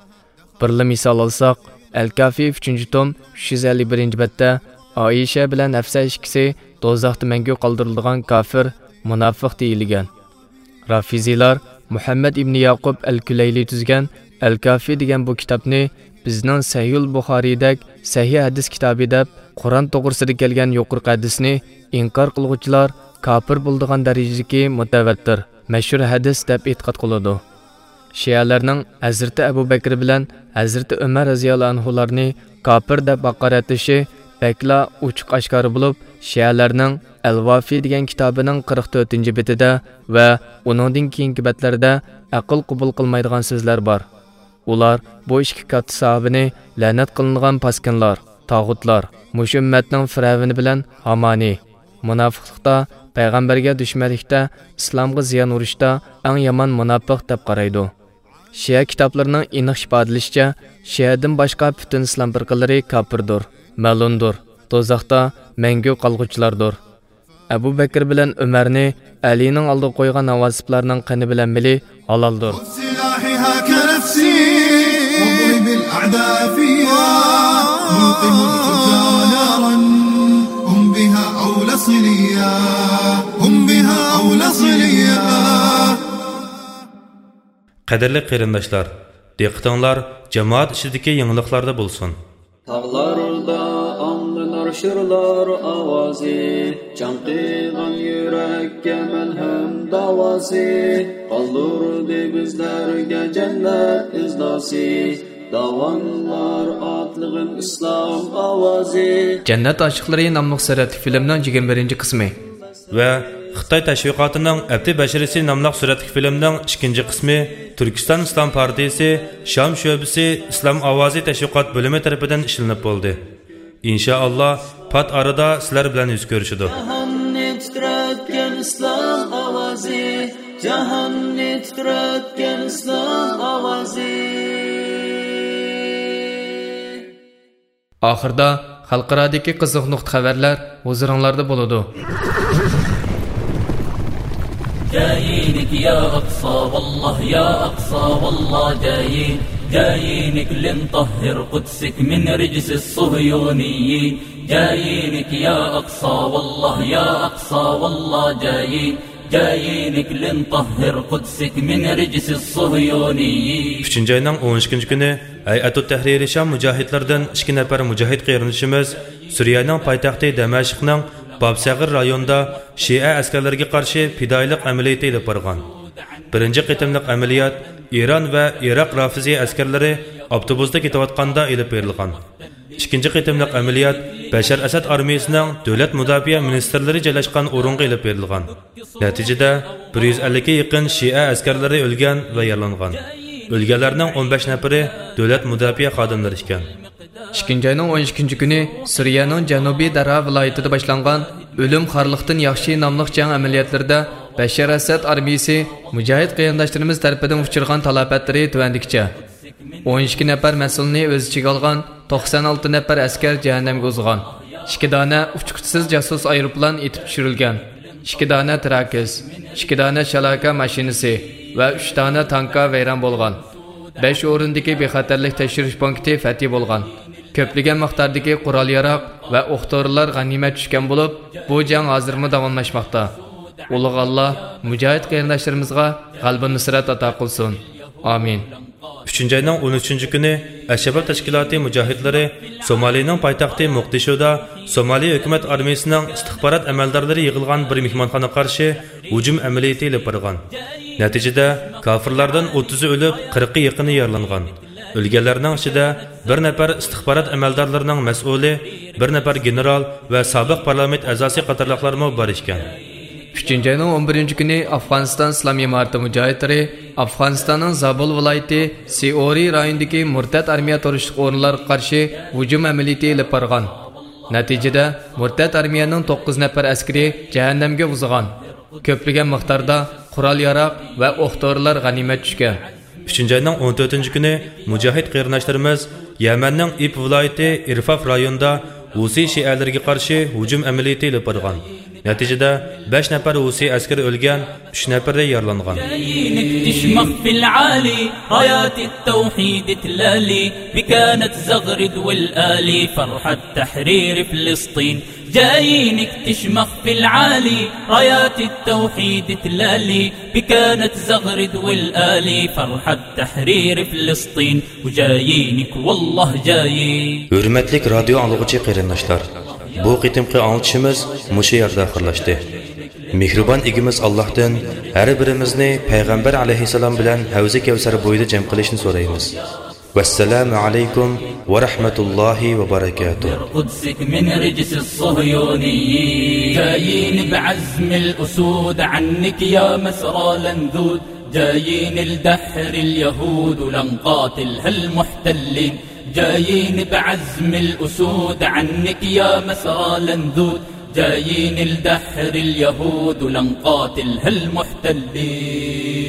Birla misol olsak, Al-Kafi 3-tom 351-betda Oyisha bilan Hafsa ikkisi do'zaxda mangu qoldirilgan kafir, munofiq deyilgan. Rafiziylar Muhammad ibn Yaqub al-Kulayli tuzgan Al-Kafi degan bu kitobni bizning Sahih Buxoriydek sahih hadis kitobi deb Qur'on to'g'risida kelgan yuqorqi hadisni inkor qiluvchilar kafir bo'ldigan darajadagi mutavattir, mashhur hadis deb e'tiqod qiladi. Shiyalarning Hazrati Abu Bakr bilan Hazrati Umar radhiyallohu anhularni kafir deb haqoratlashi bakla uchiq oshkor bo'lib, shiyalarning Al-Wafi degan kitobining 44-betida va uningdan keyingi betlarida aql qabul qilmaydigan so'zlar bor. Ular bu ikki katta sahabini la'nat qilingan paskinlar, tog'utlar, mush ummatning firavini bilan Hamani, munofiqlikda, payg'ambarga dushmanlikda, islomga ziyon urishda eng yomon munofiq deb qaraydi. Shiya kitoblarining aniq ifodalashicha, shiyadan boshqa butun islom firqalari kafirdir, malundir, do'zaxda mangu qolg'uchilardir. Abu Bakr bilan Umarni Alining oldiga qo'ygan avaziblarning qani bilan mili haloldir. Qadirli qarindoshlar, diqqatinglar jamoat ishidagi yangiliklarda bo'lsin. Tağlarda anlılar şırlar avazi, can qıyğan yürekке melhem davası, qaldırdı bizlerge cennet izdası, davanlar atlığın İslam avazi. Cennet aşıqları namlıq suratli filmning 21 qismi va Xitoy tashviqotining Abdi Basharisi nomli suratli filmning 2-qismi Turkiston Islom partiyasi Sham sho'basi Islom ovozi tashviqot bo'limi tomonidan ishlanib bo'ldi. Inshaalloh pat arada sizlar bilan yuz ko'rishadi. Jahonni titratgan Islom ovozi, jahonni titratgan Islom ovozi. Oxirda xalqarodagi qiziq nuqta xabarlar huzuringlarda bo'ladi. جايينك يا أقصى والله يا أقصى والله جايينك لنطهر قدسك من رجس الصهيونيين جايينك يا أقصى والله يا أقصى والله جايينك لنطهر قدسك من رجس الصهيونيين 3 ayning 12 kuni Hay'atut Tahriri Sham mujahidlardan 2 nafar mujahid qarindoshimiz Suriyaning poytaxti Damashqning Babsag'ir rayonida Shia askarlariga qarshi fidoilik amaliyoti olib borgan. Birinchi qitimliq amaliyot Iran va Iroq Rafiziy askarlari avtobusda ketayotganda olib berilgan. Ikkinchi qitimliq amaliyot Bashar Asad armiyasining davlat mudofaa ministrlari joylashgan o'ringa olib berilgan. Natijada 150 ga yaqin Shia askarlari o'lgan va yaralangan. O'lganlarning 15 nafari davlat mudofaa xodimlari ekan. 2-ayning 12 kuni Suriyaning Janubiy Dara viloyatida boshlangan o'lim xorliqdan yaxshi nomli jang amaliyotlarida Bashar Asad armiyasi mujohid qarindoshlarimiz tomonidan uchirgan talofatlari tuvandikicha 12 nafar mas'ulni o'z ichiga olgan 96 nafar askar jahannamga uzgan. 2 dona uchquchsiz jasus aeroplan etib tushirilgan. 2 dona trakis, 2 dona shalaka mashinasi va 3 dona tanka vayron bo'lgan. 5 o'rindagi bexatarlik tekshirish punkti fathi bo'lgan. Ko'pligan miqdordagi qurol-yarog' va o'q-dorilar g'animat tushgan bo'lib, bu jang hozirmi davomlashmoqda. Ulug' Alloh mujohid qarindoshlarimizga g'alaba nusrat ato qilsin. Amin. 3 ayning 13 kuni Al-Shabab tashkiloti mujohidlari Somalining poytaxti Moqdishoda Somali hukumat armiyasining istixborot amaldorlari yig'ilgan bir mehmonxonaga qarshi hujum amaliyoti olib borgan. Natijada kofirlardan 30 o'lib, 40 yaqini yaralangan. O'lganlarning ichida bir nafar istixborot amaldorlarining mas'uli, bir nafar general va sobiq parlament a'zosi qatorliqlarmi bor ekan. 3-ayning 11 kuni Afg'oniston Islomiy Marta mujohidlari Afg'onistonning Zabul viloyati Siori rayonidagi murtad armiya turishliq o'rinlarga qarshi hujum amaliyoti olib borgan. Natijada murtad armiyaning 9 nafar askari jahannamga uzilgan. Ko'pligan miqdorda qurol-yarog' va o'q-dorilar g'animat tushgan. 3-ayning 14 kuni mujohid qarindoshlarimiz Yamanning Ib viloyati Irfaf rayonida Husi shialariga qarshi hujum amaliyoti olib borgan. Natijada 5 nafar Husi askari o'lgan, 3 nafari yaralangan. تشمخ في العالي رايات التوحيد تلالي بكانت زغرد والآلي فرحة تحرير فلسطين جايينك تشمخ في العالي رايات التوحيد تلالي بكانت زغرد والآلي فرحة تحرير فلسطين وجايينك والله جايين. Hürmetlik radyo anlıqçı qarindoshlar, bu qitimqi anlatışımız mushu yerda oxirlashdi. Mehribon egimiz Allohdan har birimizni payg'ambar alayhisalom bilan Havzi Kavsar bo'yida jam qilishni so'raymiz. Vassalamu alaykum va rahmatullohi va barakatuh. قدسك من رجس الصهيونيين جايين بعزم الأسود عنك يا مسرى لنذود جايين لدحر اليهود ولنقاتل هالمحتلين جايين بعزم الأسود عنك يا مسرى لنذود جايين لدحر اليهود ولنقاتل هالمحتلين